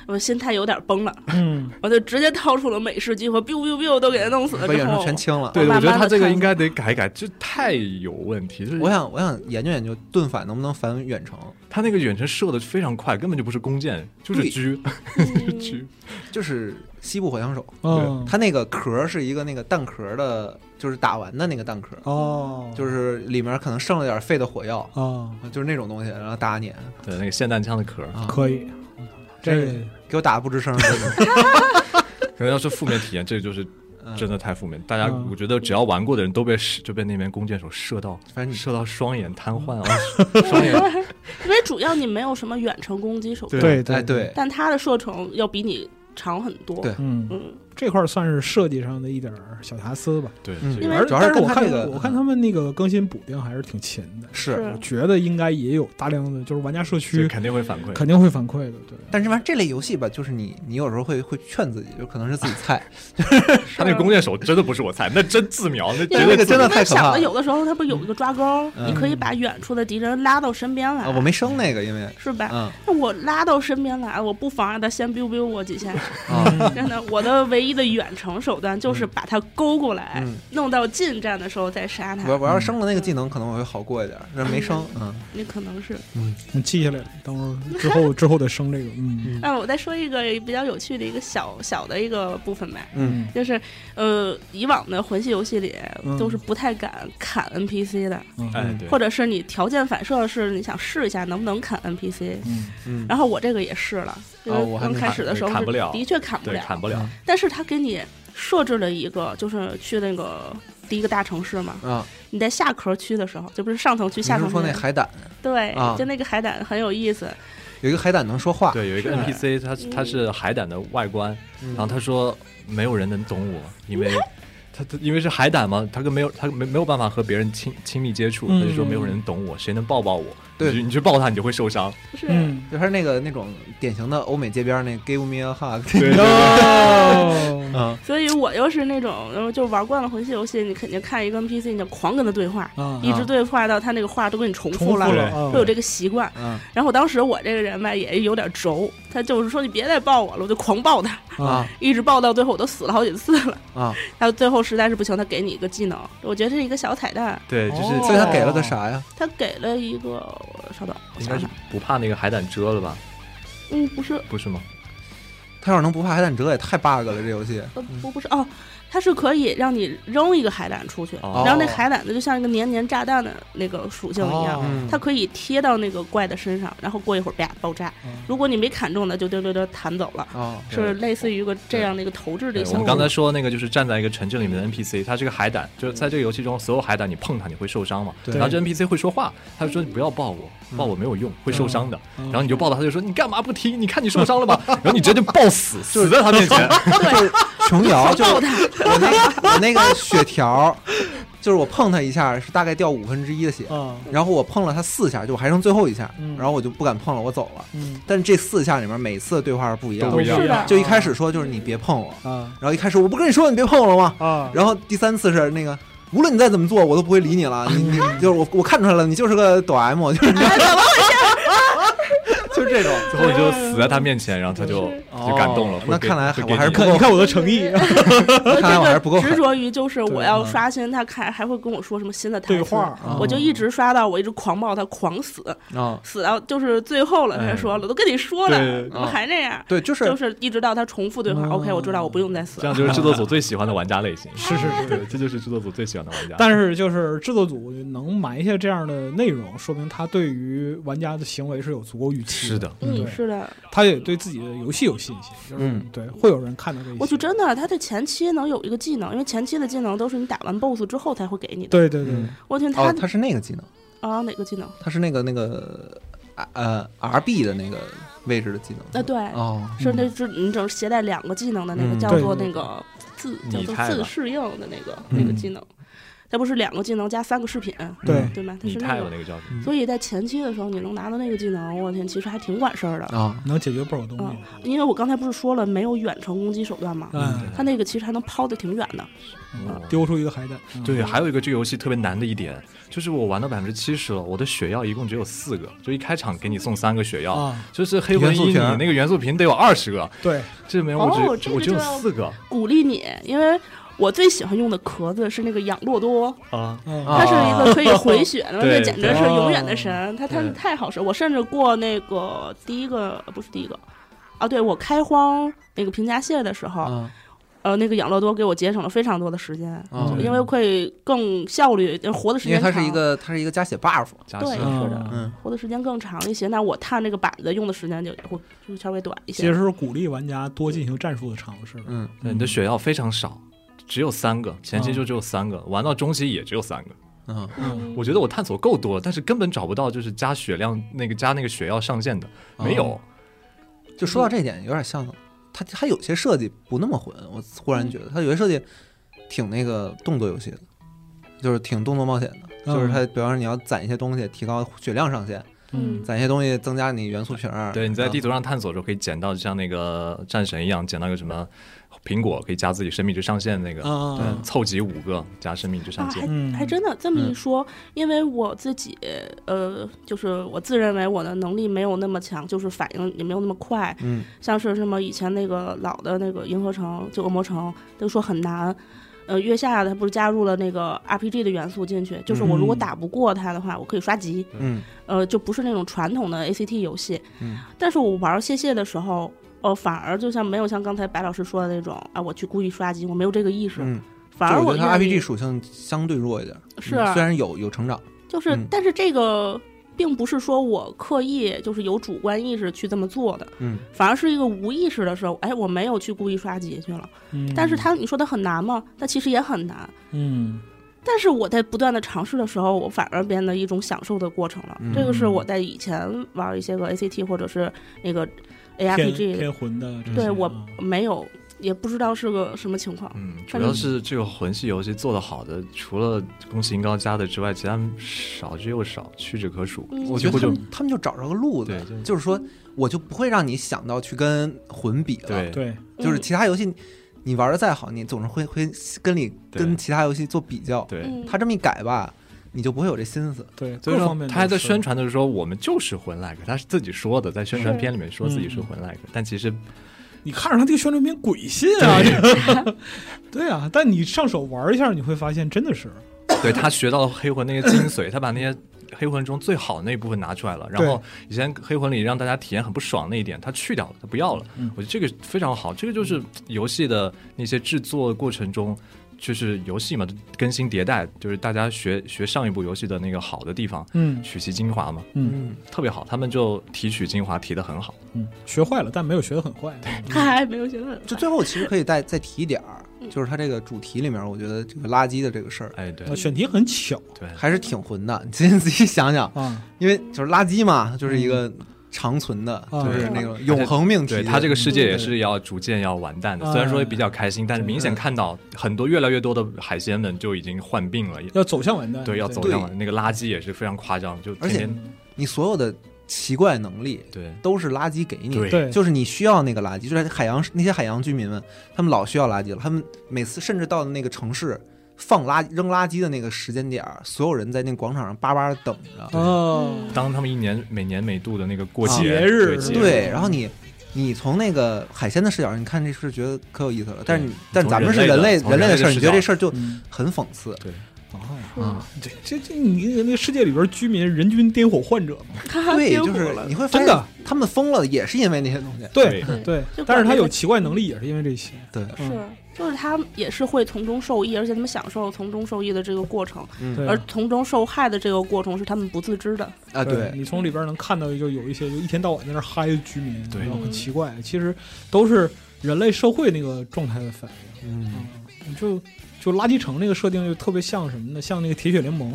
Speaker 4: 我心态有点崩了，我就直接掏出了美式机和 biu biu biu 都给他弄死了，
Speaker 2: 把远程全清了。
Speaker 3: 对，我觉得他这个应该得改改，这太有问题。
Speaker 2: 我想研究研究盾反能不能反远程。
Speaker 3: 他那个远程射的非常快，根本就不是弓箭，就是狙，
Speaker 2: 就是西部火枪手。他那个壳是一个那个弹壳的，就是打完的那个弹壳。就是里面可能剩了点废的火药。就是那种东西，然后打你。
Speaker 3: 对，那个霰弹枪的壳
Speaker 1: 可以。
Speaker 2: 这给我打得不吱声。
Speaker 3: 可能要是负面体验，这就是真的太负面。大家我觉得只要玩过的人都被那边弓箭手射到双眼瘫痪啊，双眼。
Speaker 4: 因为主要你没有什么远程攻击手段，
Speaker 2: 对，
Speaker 4: 但他的射程要比你长很多。
Speaker 2: 对，
Speaker 1: 这块算是设计上的一点小瑕疵吧。
Speaker 3: 对，
Speaker 4: 因为
Speaker 2: 主要是
Speaker 1: 我看他们那个更新补丁还是挺勤的。
Speaker 2: 是，
Speaker 1: 我觉得应该也有大量的就是玩家社区
Speaker 3: 肯定会反馈
Speaker 1: 的。对，
Speaker 2: 但是这类游戏吧，就是你有时候会劝自己，就可能是自己菜。
Speaker 3: 他那个弓箭手真的不是我菜，那真自瞄，那
Speaker 2: 这个真的太可怕了。
Speaker 4: 有的时候他不有一个抓钩，你可以把远处的敌人拉到身边来。
Speaker 2: 我没升那个，因为
Speaker 4: 是吧？那我拉到身边来，我不妨碍他先 biu biu 我几下。真的，我的唯一的远程手段就是把他勾过来，弄到近战的时候再杀他。
Speaker 2: 我要是升了那个技能，可能我会好过一点。但没升，
Speaker 4: 你可能是，
Speaker 1: 我记下来了，等会儿之后得升这个。
Speaker 4: 我再说一个比较有趣的一个小的一个部分呗，就是以往的魂系游戏里都是不太敢砍 NPC 的，或者是你条件反射是你想试一下能不能砍 NPC，然后我这个也试了，因为刚开始的时候的确砍不了，但是他给你设置了一个，就是去那个第一个大城市嘛，你在下壳区的时候，就不是上层区下层区，
Speaker 2: 说那海胆，
Speaker 4: 对，就那个海胆很有意思，
Speaker 2: 有一个海胆能说话，
Speaker 3: 对，有一个 NPC， 他是海胆的外观，然后他说没有人能懂我，因为是海胆嘛，他没有办法和别人亲密接触，他就说没有人懂我，谁能抱我？
Speaker 2: 对，
Speaker 3: 你去抱他，你就会受伤。
Speaker 4: 是，
Speaker 2: 就是那种典型的欧美街边那 give me a hug。
Speaker 3: 对，
Speaker 4: 所以我又是那种，就玩惯了魂系游戏，你肯定看一个 NPC，你就狂跟他对话，一直对话到他那个话都给你重复了，会有这个习惯。然后当时我这个人吧也有点轴，他就是说你别再抱我了，我就狂抱他，一直抱到最后我都死了好几次了。他最后实在是不行，他给你一个技能，我觉得这是一个小彩蛋。
Speaker 3: 对，就是
Speaker 2: 所以他给了个啥呀？
Speaker 4: 他给了一个，稍等，
Speaker 3: 应该是不怕那个海胆蛰了吧？不是吗？
Speaker 2: 他要是能不怕海胆蛰，也太 bug 了，这游戏。
Speaker 4: 不是哦，它是可以让你扔一个海胆出去，然后那海胆呢就像一个黏炸弹的那个属性一样，它可以贴到那个怪的身上，然后过一会儿啪爆炸。如果你没砍中的，就丢弹走了。是类似于一个这样的一个投掷的效果。
Speaker 3: 我们刚才说那个就是站在一个城镇里面的 NPC， 它是个海胆，就是在这个游戏中所有海胆你碰它你会受伤嘛，然后这 NPC 会说话，他就说你不要抱我没有用，会受伤的。然后你就抱他，他就说你干嘛不听？你看你受伤了吧？然后你直接就抱死在他面前，
Speaker 2: 就是琼瑶，就是我那个血条，就是我碰他一下是大概掉1/5的血，然后我碰了他4下，就我还剩最后1下，然后我就不敢碰了，我走了。但是这4下里面每次的对话是不一样的，就一开始说就是你别碰我，然后一开始我不跟你说你别碰我了吗？然后第3次是那个无论你再怎么做我都不会理你了，你就是我看出来了，你就是个抖 M， 就是你。就是这种，
Speaker 3: 最后你就死在他面前，然后他就感动了。
Speaker 2: 那看来我还是
Speaker 1: 你看我的诚意，
Speaker 2: 看来我还是不够
Speaker 4: 执着于就是我要刷新他，还会跟我说什么新的台词
Speaker 1: 对话，
Speaker 4: 我就一直刷到我一直狂暴他狂死，死到就是最后了，他说了，都跟你说了，怎么还这样？
Speaker 2: 对，就是
Speaker 4: 一直到他重复对话。OK， 我知道我不用再死了。
Speaker 3: 这样就是制作组最喜欢的玩家类型。
Speaker 1: 是，
Speaker 3: 这就是制作组最喜欢的玩家。
Speaker 1: 但是就是制作组能埋下这样的内容，说明他对于玩家的行为是有足够预期。
Speaker 3: 是的，
Speaker 4: 是的，
Speaker 1: 他也对自己的游戏有信心，就是对，会有人看到这些。
Speaker 4: 我就真的，他的前期能有一个技能，因为前期的技能都是你打完 BOSS 之后才会给你的。
Speaker 1: 对，
Speaker 4: 我天，
Speaker 2: 他是那个技能
Speaker 4: 啊？哪个技能？
Speaker 2: 他是那个RB 的那个位置的技能。
Speaker 4: 对，是那是你整携带2个技能的那个，叫做那个自适应的那个技能。 它不是2个技能加3个饰品，对吧？它是那个
Speaker 3: 那个叫什么？
Speaker 4: 所以在前期的时候，你能拿到那个技能，我天，其实还挺管事儿的
Speaker 1: 啊，能解决不少东西。
Speaker 4: 因为我刚才不是说了没有远程攻击手段吗？它那个其实还能抛得挺远的，
Speaker 1: 丢出一个海胆。
Speaker 3: 对，还有一个这个游戏特别难的一点，就是我玩到70%了，我的血药一共只有4个，就一开场给你送3个血药，就是黑魂1你那个元素瓶得有20个，
Speaker 1: 对，
Speaker 3: 这里面我只有4个。
Speaker 4: 鼓励你，因为我最喜欢用的壳子是那个养乐多它是一个可以回血的，那简直是永远的神，它太好使。我甚至过那个不是第一个对，我开荒那个平价蟹的时候那个养乐多给我节省了非常多的时间，因为可以更效率，活的时间长。
Speaker 2: 因为它是一个加血 buff，
Speaker 4: 对，是的，活的时间更长一些。那我探这个板子用的时间就稍微短一些。
Speaker 1: 其实是鼓励玩家多进行战术的尝试。
Speaker 3: 对，你的血药非常少，只有3个，前期就只有3个，玩到中期也只有3个。我觉得我探索够多，但是根本找不到就是加血量加那个血药上限的，没有。
Speaker 2: 就说到这一点，有点像它有些设计不那么混，我忽然觉得它有些设计挺那个动作游戏的，就是挺动作冒险的，就是它比方说你要攒一些东西提高血量上限，攒一些东西增加你元素瓶。
Speaker 3: 对，你在地图上探索的时候可以捡到像那个战神一样，捡到一个什么苹果可以加自己生命值上限那个，凑齐5个加生命值上限。
Speaker 4: 还真的这么一说，因为我自己就是我自认为我的能力没有那么强，就是反应也没有那么快。像是什么以前那个老的那个银河城就恶魔城都说很难。月下它不是加入了那个 RPG 的元素进去，就是我如果打不过它的话，我可以刷级。就不是那种传统的 ACT 游戏。但是我玩谢的时候，反而就像没有像刚才白老师说的那种我去故意刷级，我没有这个意识。反而
Speaker 2: 我觉得它 RPG 属性相对弱一点，
Speaker 4: 是
Speaker 2: 虽然有成长，
Speaker 4: 就是但是这个并不是说我刻意就是有主观意识去这么做的，反而是一个无意识的时候，我没有去故意刷级去了。但是你说它很难吗？它其实也很难。但是我在不断的尝试的时候，我反而变得一种享受的过程了。这个是我在以前玩一些个 ACT 或者是那个 ARPG
Speaker 1: 偏魂的，
Speaker 4: 对我没有。也不知道是个什么情况。
Speaker 3: 主要是这个魂系游戏做得好的，除了宫崎英高加的之外，其他少之又少，屈指可数。
Speaker 2: 我觉得他们就找着个路子，就是说我就不会让你想到去跟魂比了。
Speaker 1: 对，
Speaker 2: 就是其他游戏你玩的再好，你总是会跟其他游戏做比较。
Speaker 3: 对，
Speaker 2: 他这么一改吧，你就不会有这心思。
Speaker 1: 对，
Speaker 3: 所以说他还在宣传的时候，我们就是魂 like， 他是自己说的，在宣传片里面说自己是魂 like，但其实。
Speaker 1: 你看着他这个宣传片鬼信啊！对啊，但你上手玩一下，你会发现真的是。
Speaker 3: 对，他学到了黑魂那些精髓，他把那些黑魂中最好的那一部分拿出来了，然后以前黑魂里让大家体验很不爽那一点，他去掉了，他不要了。我觉得这个非常好，这个就是游戏的那些制作过程中。就是游戏嘛，更新迭代，就是大家学上一部游戏的那个好的地方，取其精华嘛，特别好，他们就提取精华提得很好，
Speaker 1: 学坏了，但没有学得很坏，
Speaker 4: 他还没有学得很坏。
Speaker 2: 就最后其实可以再提一点就是他这个主题里面，我觉得这个垃圾的这个事儿，
Speaker 3: 对，
Speaker 1: 选题很巧，
Speaker 3: 对，
Speaker 2: 还是挺混的。你自己想想因为就是垃圾嘛，就是一个。长存的，就是那种永恒命题。
Speaker 3: 对，它这个世界也是要逐渐要完蛋的。虽然说比较开心，但是明显看到很多越来越多的海鲜们就已经患病了，
Speaker 1: 要走向完蛋。
Speaker 3: 对，要走向完蛋。那个垃圾也是非常夸张，就
Speaker 2: 而且你所有的奇怪能力，
Speaker 3: 对，
Speaker 2: 都是垃圾给你的。
Speaker 1: 对，
Speaker 2: 就是你需要那个垃圾，就是那些海洋居民们，他们老需要垃圾了。他们每次甚至到那个城市。扔垃圾的那个时间点，所有人在那个广场上巴巴的等着。
Speaker 3: 当他们每年每度的那个过节
Speaker 1: 日，
Speaker 2: 对，然后你从那个海鲜的视角，你看这事觉得可有意思了。但咱们是人类的事儿，你觉得这事儿就很讽刺。
Speaker 3: 对。
Speaker 1: 这你那个世界里边居民人均颠火患者嘛？
Speaker 2: 对，就是你会发现他们疯了，也是因为那些东西。
Speaker 1: 对，但是他有奇怪能力，也是因为这些。
Speaker 2: 对，
Speaker 4: 是，就是他也是会从中受益，而且他们享受从中受益的这个过程，而从中受害的这个过程是他们不自知的
Speaker 2: 啊。对，
Speaker 1: 你从里边能看到，就有一些就一天到晚在那嗨的居民，
Speaker 3: 对，
Speaker 1: 然后很奇怪，其实都是人类社会那个状态的反应。就垃圾城那个设定就特别像什么呢？像那个铁血联盟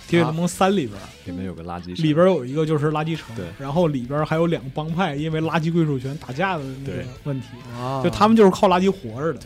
Speaker 1: 3里
Speaker 3: 面有个垃圾城，
Speaker 1: 里边有一个就是垃圾城，
Speaker 3: 对，
Speaker 1: 然后里边还有2个帮派因为垃圾归属权打架的那个问题，就他们就是靠垃圾活着的。
Speaker 3: 对，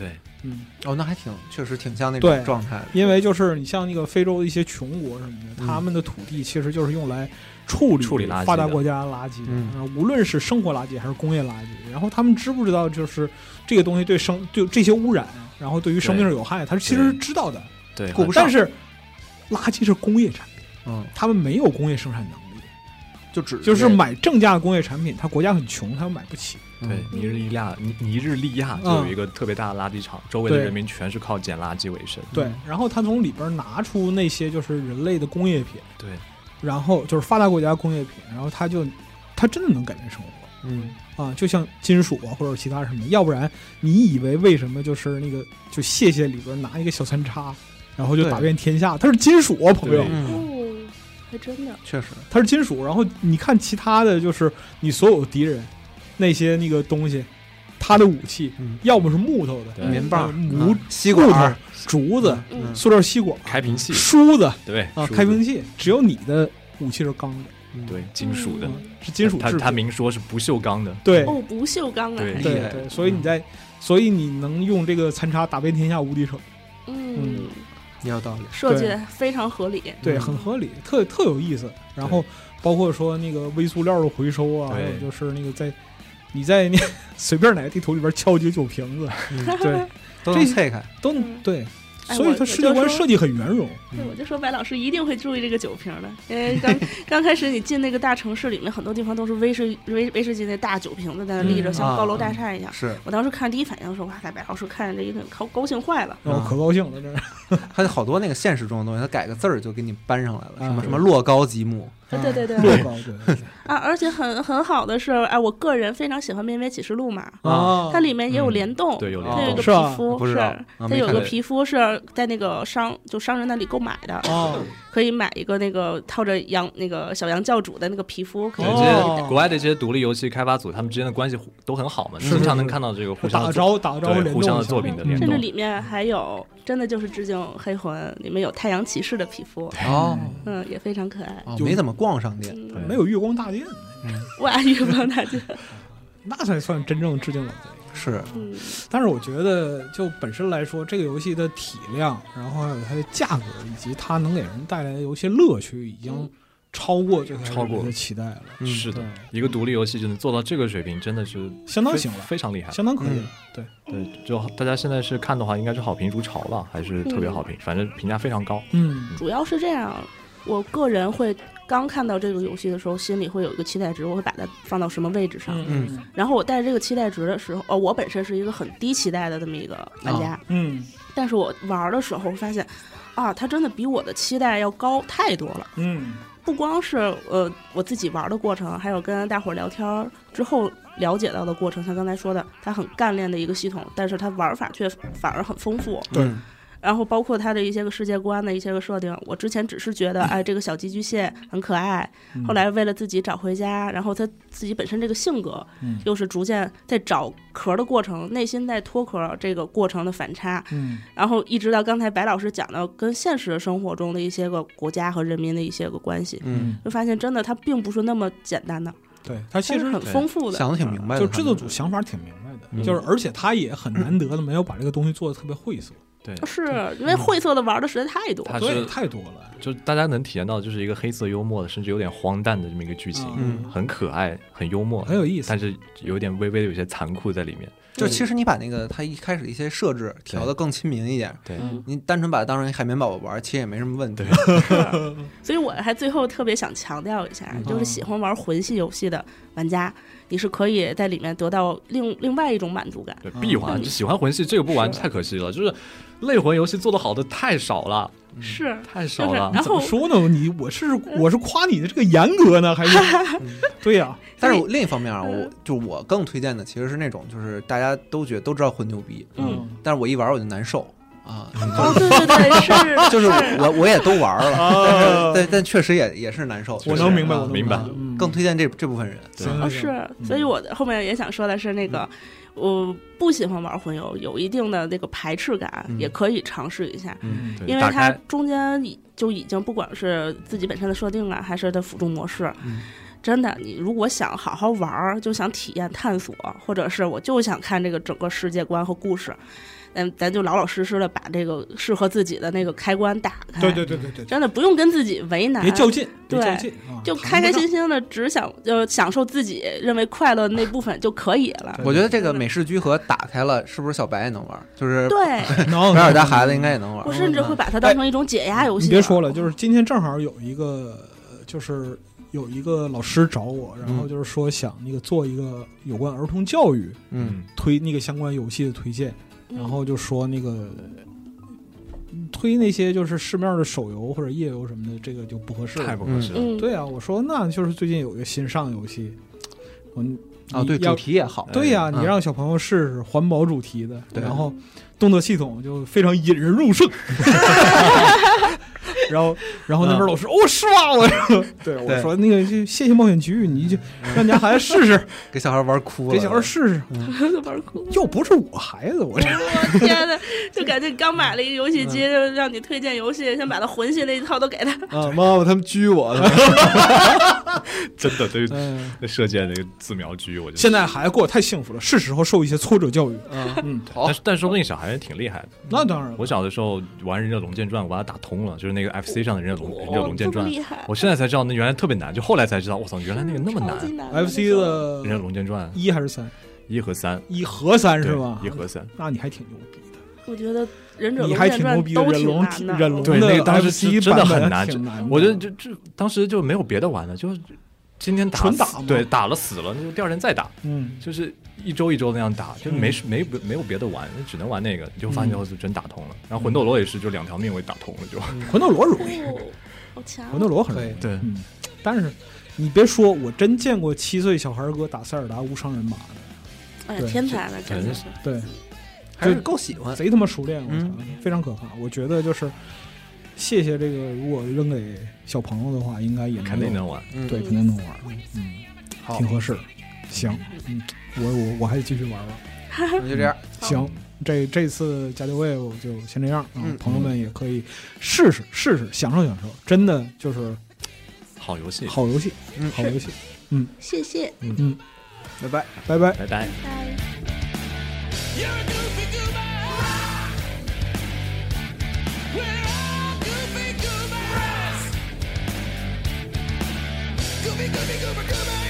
Speaker 2: 那还确实挺像那种状态。
Speaker 1: 因为就是你像那个非洲的一些穷国什么的，他们的土地其实就是用来处理发达国家垃圾的，无论是生活垃圾还是工业垃圾。然后他们知不知道就是这个东西对这些污染，然后对于生命是有害，他其实是知道的。
Speaker 3: 对，
Speaker 2: 顾不上。
Speaker 1: 但是垃圾是工业产品，他们没有工业生产能力，就是买正价的工业产品，他国家很穷，他买不起。
Speaker 3: 对，尼日利亚就有一个特别大的垃圾场，周围的人民全是靠捡垃圾为生。
Speaker 1: 对，然后他从里边拿出那些就是人类的工业品，
Speaker 3: 对，
Speaker 1: 然后就是发达国家工业品，然后他真的能改变生活。就像金属或者其他什么，要不然你以为为什么就是那个就谢谢里边拿一个小三叉，然后就打遍天下，它是金属啊，朋友。
Speaker 4: 还真的，
Speaker 2: 确实
Speaker 1: 它是金属。然后你看其他的就是你所有敌人那些那个东西，他的武器要么是木头的
Speaker 2: 棉棒、
Speaker 1: 吸管、竹子、塑料吸管、
Speaker 3: 开瓶器、
Speaker 1: 梳子，
Speaker 3: 对
Speaker 1: 开瓶器。只有你的武器是钢的，
Speaker 3: 对，金属的，
Speaker 1: 是金属制品。
Speaker 3: 他明说是不锈钢的，
Speaker 1: 对，
Speaker 4: 不锈钢的，
Speaker 1: 对，所以你能用这个残差打遍天下无敌手。
Speaker 2: 也有道理，
Speaker 4: 设计的非常合理，
Speaker 1: 对，很合理，特有意思。然后包括说那个微塑料的回收啊，还有就是那个你在那随便哪个地图里边敲几个酒瓶子，对，
Speaker 2: 都能拆开，
Speaker 1: 都对。所以它世界观设计很圆融。
Speaker 4: 对，我就说白老师一定会注意这个酒瓶的，因为刚开始你进那个大城市里面，很多地方都是威士忌那大酒瓶子在那立着，像高楼大厦一样。
Speaker 2: 是我
Speaker 4: 当时看第一反应说，哇塞，白老师看着这一顿高兴坏了，
Speaker 1: 可高兴了，这是。
Speaker 2: 还有好多那个现实中的东西，他改个字儿就给你搬上来了，什么洛高吉姆。
Speaker 4: 对，
Speaker 1: 洛高对
Speaker 4: 而且很好的是，我个人非常喜欢《绵绵启示录》嘛，它里面也有联动，
Speaker 3: 对，有
Speaker 4: 它有一个皮肤它有个皮肤是在那个商人那里购买的，可以买一个那个套着那个小羊教主的那个皮肤。
Speaker 3: 这些国外的这些独立游戏开发组，他们之间的关系都很好嘛，经常能看到这个互相
Speaker 1: 打招呼
Speaker 3: 互相的作品的联动，
Speaker 4: 甚至里面还有真的就是致敬黑魂，里面有太阳骑士的皮肤也非常可爱。
Speaker 2: 没怎么逛商店，
Speaker 1: 没有月光大剑，
Speaker 4: 哇，月光大剑，
Speaker 1: 那才算真正致敬老贼。
Speaker 2: 是，
Speaker 1: 但是我觉得就本身来说，这个游戏的体量，然后还有它的价格，以及它能给人带来的游戏乐趣，已经超过最开始的期待了。
Speaker 3: 是的，一个独立游戏就能做到这个水平，真的是
Speaker 1: 相当行了，
Speaker 3: 非常厉害，
Speaker 1: 相当可以了。对，
Speaker 3: 就大家现在是看的话，应该是好评如潮了，还是特别好评，反正评价非常高。
Speaker 4: 主要是这样，我个人会刚看到这个游戏的时候，心里会有一个期待值，我会把它放到什么位置上。然后我带着这个期待值的时候，我本身是一个很低期待的这么一个玩家。但是我玩的时候发现，它真的比我的期待要高太多了。不光是我自己玩的过程，还有跟大伙聊天之后了解到的过程，像刚才说的，它很干练的一个系统，但是它玩法却反而很丰富。
Speaker 1: 对。
Speaker 4: 然后包括它的一些个世界观的一些个设定，我之前只是觉得这个小寄居蟹很可爱，后来为了自己找回家，然后他自己本身这个性格又是逐渐在找壳的过程，内心在脱壳这个过程的反差，然后一直到刚才白老师讲到跟现实生活中的一些个国家和人民的一些个关系，就发现真的它并不是那么简单的，
Speaker 1: 对，它其实
Speaker 4: 很丰富的，
Speaker 2: 想得挺明白的，
Speaker 1: 就制作组想法挺明白的，就是而且他也很难得的没有把这个东西做的特别晦涩。
Speaker 3: 对，
Speaker 4: 是因为晦涩的玩的实在太多，
Speaker 1: 对，太多了。
Speaker 3: 就大家能体验到，就是一个黑色幽默的，甚至有点荒诞的这么一个剧情，很可爱，很幽默，
Speaker 1: 很有意思，
Speaker 3: 但是有点微微的有些残酷在里面。
Speaker 2: 就其实你把那个他一开始一些设置调得更亲民一点，
Speaker 3: 对，
Speaker 2: 你单纯把它当成海绵宝宝玩，其实也没什么问题。
Speaker 4: 所以我还最后特别想强调一下，就是喜欢玩魂系游戏的玩家，你是可以在里面得到另外一种满足感。
Speaker 3: 对，必玩，就喜欢魂系这个不玩太可惜了，就是类魂游戏做得好的太少了。
Speaker 4: 是
Speaker 3: 太少了，
Speaker 4: 然后
Speaker 1: 怎么说呢？我是夸你的这个严格呢，还是对呀？
Speaker 2: 但是另一方面啊，我更推荐的其实是那种，就是大家都知道魂牛逼，但是我一玩我就难受啊。
Speaker 4: 对，是，
Speaker 2: 就是我也都玩了，但确实也是难受。
Speaker 1: 我能明白，我
Speaker 3: 明白，
Speaker 2: 更推荐这部分人。
Speaker 4: 是，所以我后面也想说的是那个。我不喜欢玩魂游，有一定的那个排斥感，也可以尝试一下，因为它中间就已经不管是自己本身的设定啊，还是它辅助模式，真的，你如果想好好玩，就想体验探索，或者是我就想看这个整个世界观和故事， 咱就老老实实的把这个适合自己的那个开关打开。
Speaker 1: 对，
Speaker 4: 真的不用跟自己为难，
Speaker 1: 别较劲，
Speaker 4: 对，就开开心心的只享受自己认为快乐的那部分就可以了。
Speaker 2: 我觉得这个美式居合打开了，是不是小白也能玩？就是
Speaker 4: 对，
Speaker 2: 白尔家孩子应该也能玩。
Speaker 4: 我甚至会把它当成一种解压游戏。
Speaker 1: 你别说了，就是今天正好有一个老师找我，然后就是说想那个做一个有关儿童教育，推那个相关游戏的推荐，然后就说那个推那些就是市面的手游或者页游什么的，这个就不合适了，
Speaker 3: 太不合适了。
Speaker 1: 对啊，我说那就是最近有一个新上游戏，
Speaker 2: 对，主题也好。
Speaker 1: 对呀，你让小朋友试试环保主题的，然后动作系统就非常引人入胜。然后那边老师是吗？我说那个就谢谢冒险局，你就让家孩子试试，
Speaker 2: 给小孩玩哭了，
Speaker 1: 给小孩试试，
Speaker 4: 玩哭。
Speaker 1: 又不是我孩子，我
Speaker 4: 天呐，就感觉刚买了一个游戏机，就让你推荐游戏，先把他魂系那一套都给他。
Speaker 2: 妈妈他们拘我了，
Speaker 3: 真的对，那射箭那个自瞄狙，我觉得
Speaker 1: 现在孩子过得太幸福了，是时候受一些挫折教育。
Speaker 3: 好，但说不定小孩也挺厉害的。
Speaker 1: 那当然，
Speaker 3: 我小的时候玩《忍者龙剑传》，我把它打通了，就是那个 FC 上的忍者龙剑传，我现在才知道那原来特别难，就后来才知道，我操，原来那个那么难。
Speaker 1: FC 的
Speaker 3: 忍者龙剑传
Speaker 1: 1还是3
Speaker 3: ？1和3，
Speaker 1: 1和3是吧
Speaker 3: ？1和3，
Speaker 1: 那你还挺牛逼的。
Speaker 4: 我觉得忍者
Speaker 1: 你还挺牛逼的，忍龙
Speaker 3: 对那个当时
Speaker 1: FC
Speaker 3: 真的很难，我觉得就当时就没有别的玩的，就今天
Speaker 1: 纯打，
Speaker 3: 对，打了死了，就第二天再打，就是一周一周那样打，就没有别的玩，只能玩那个，你就发现以后就真打通了。然后魂斗罗也是，就2条命我也打通了，就
Speaker 1: 魂斗罗容易，
Speaker 4: 好强，
Speaker 1: 魂斗罗很容易，
Speaker 3: 对，
Speaker 1: 但是你别说，我真见过7岁小孩哥打塞尔达无伤人马的，
Speaker 4: 哎呀，天才了，真的是，
Speaker 1: 对，
Speaker 2: 还是够喜欢，
Speaker 1: 贼他妈熟练，我操，非常可怕。我觉得就是谢谢这个，如果扔给小朋友的话，应该也
Speaker 3: 肯定能玩，
Speaker 1: 对，肯定能玩，好，挺合适。行，我还继续玩玩，
Speaker 2: 就这样。
Speaker 1: 行，这次加六位我就先这样啊，朋友们也可以试试，享受，真的就是
Speaker 3: 好游戏，
Speaker 1: 好游戏，
Speaker 4: 谢谢，
Speaker 2: 拜拜，
Speaker 3: 拜拜，拜拜。Gooby, gooby, goober.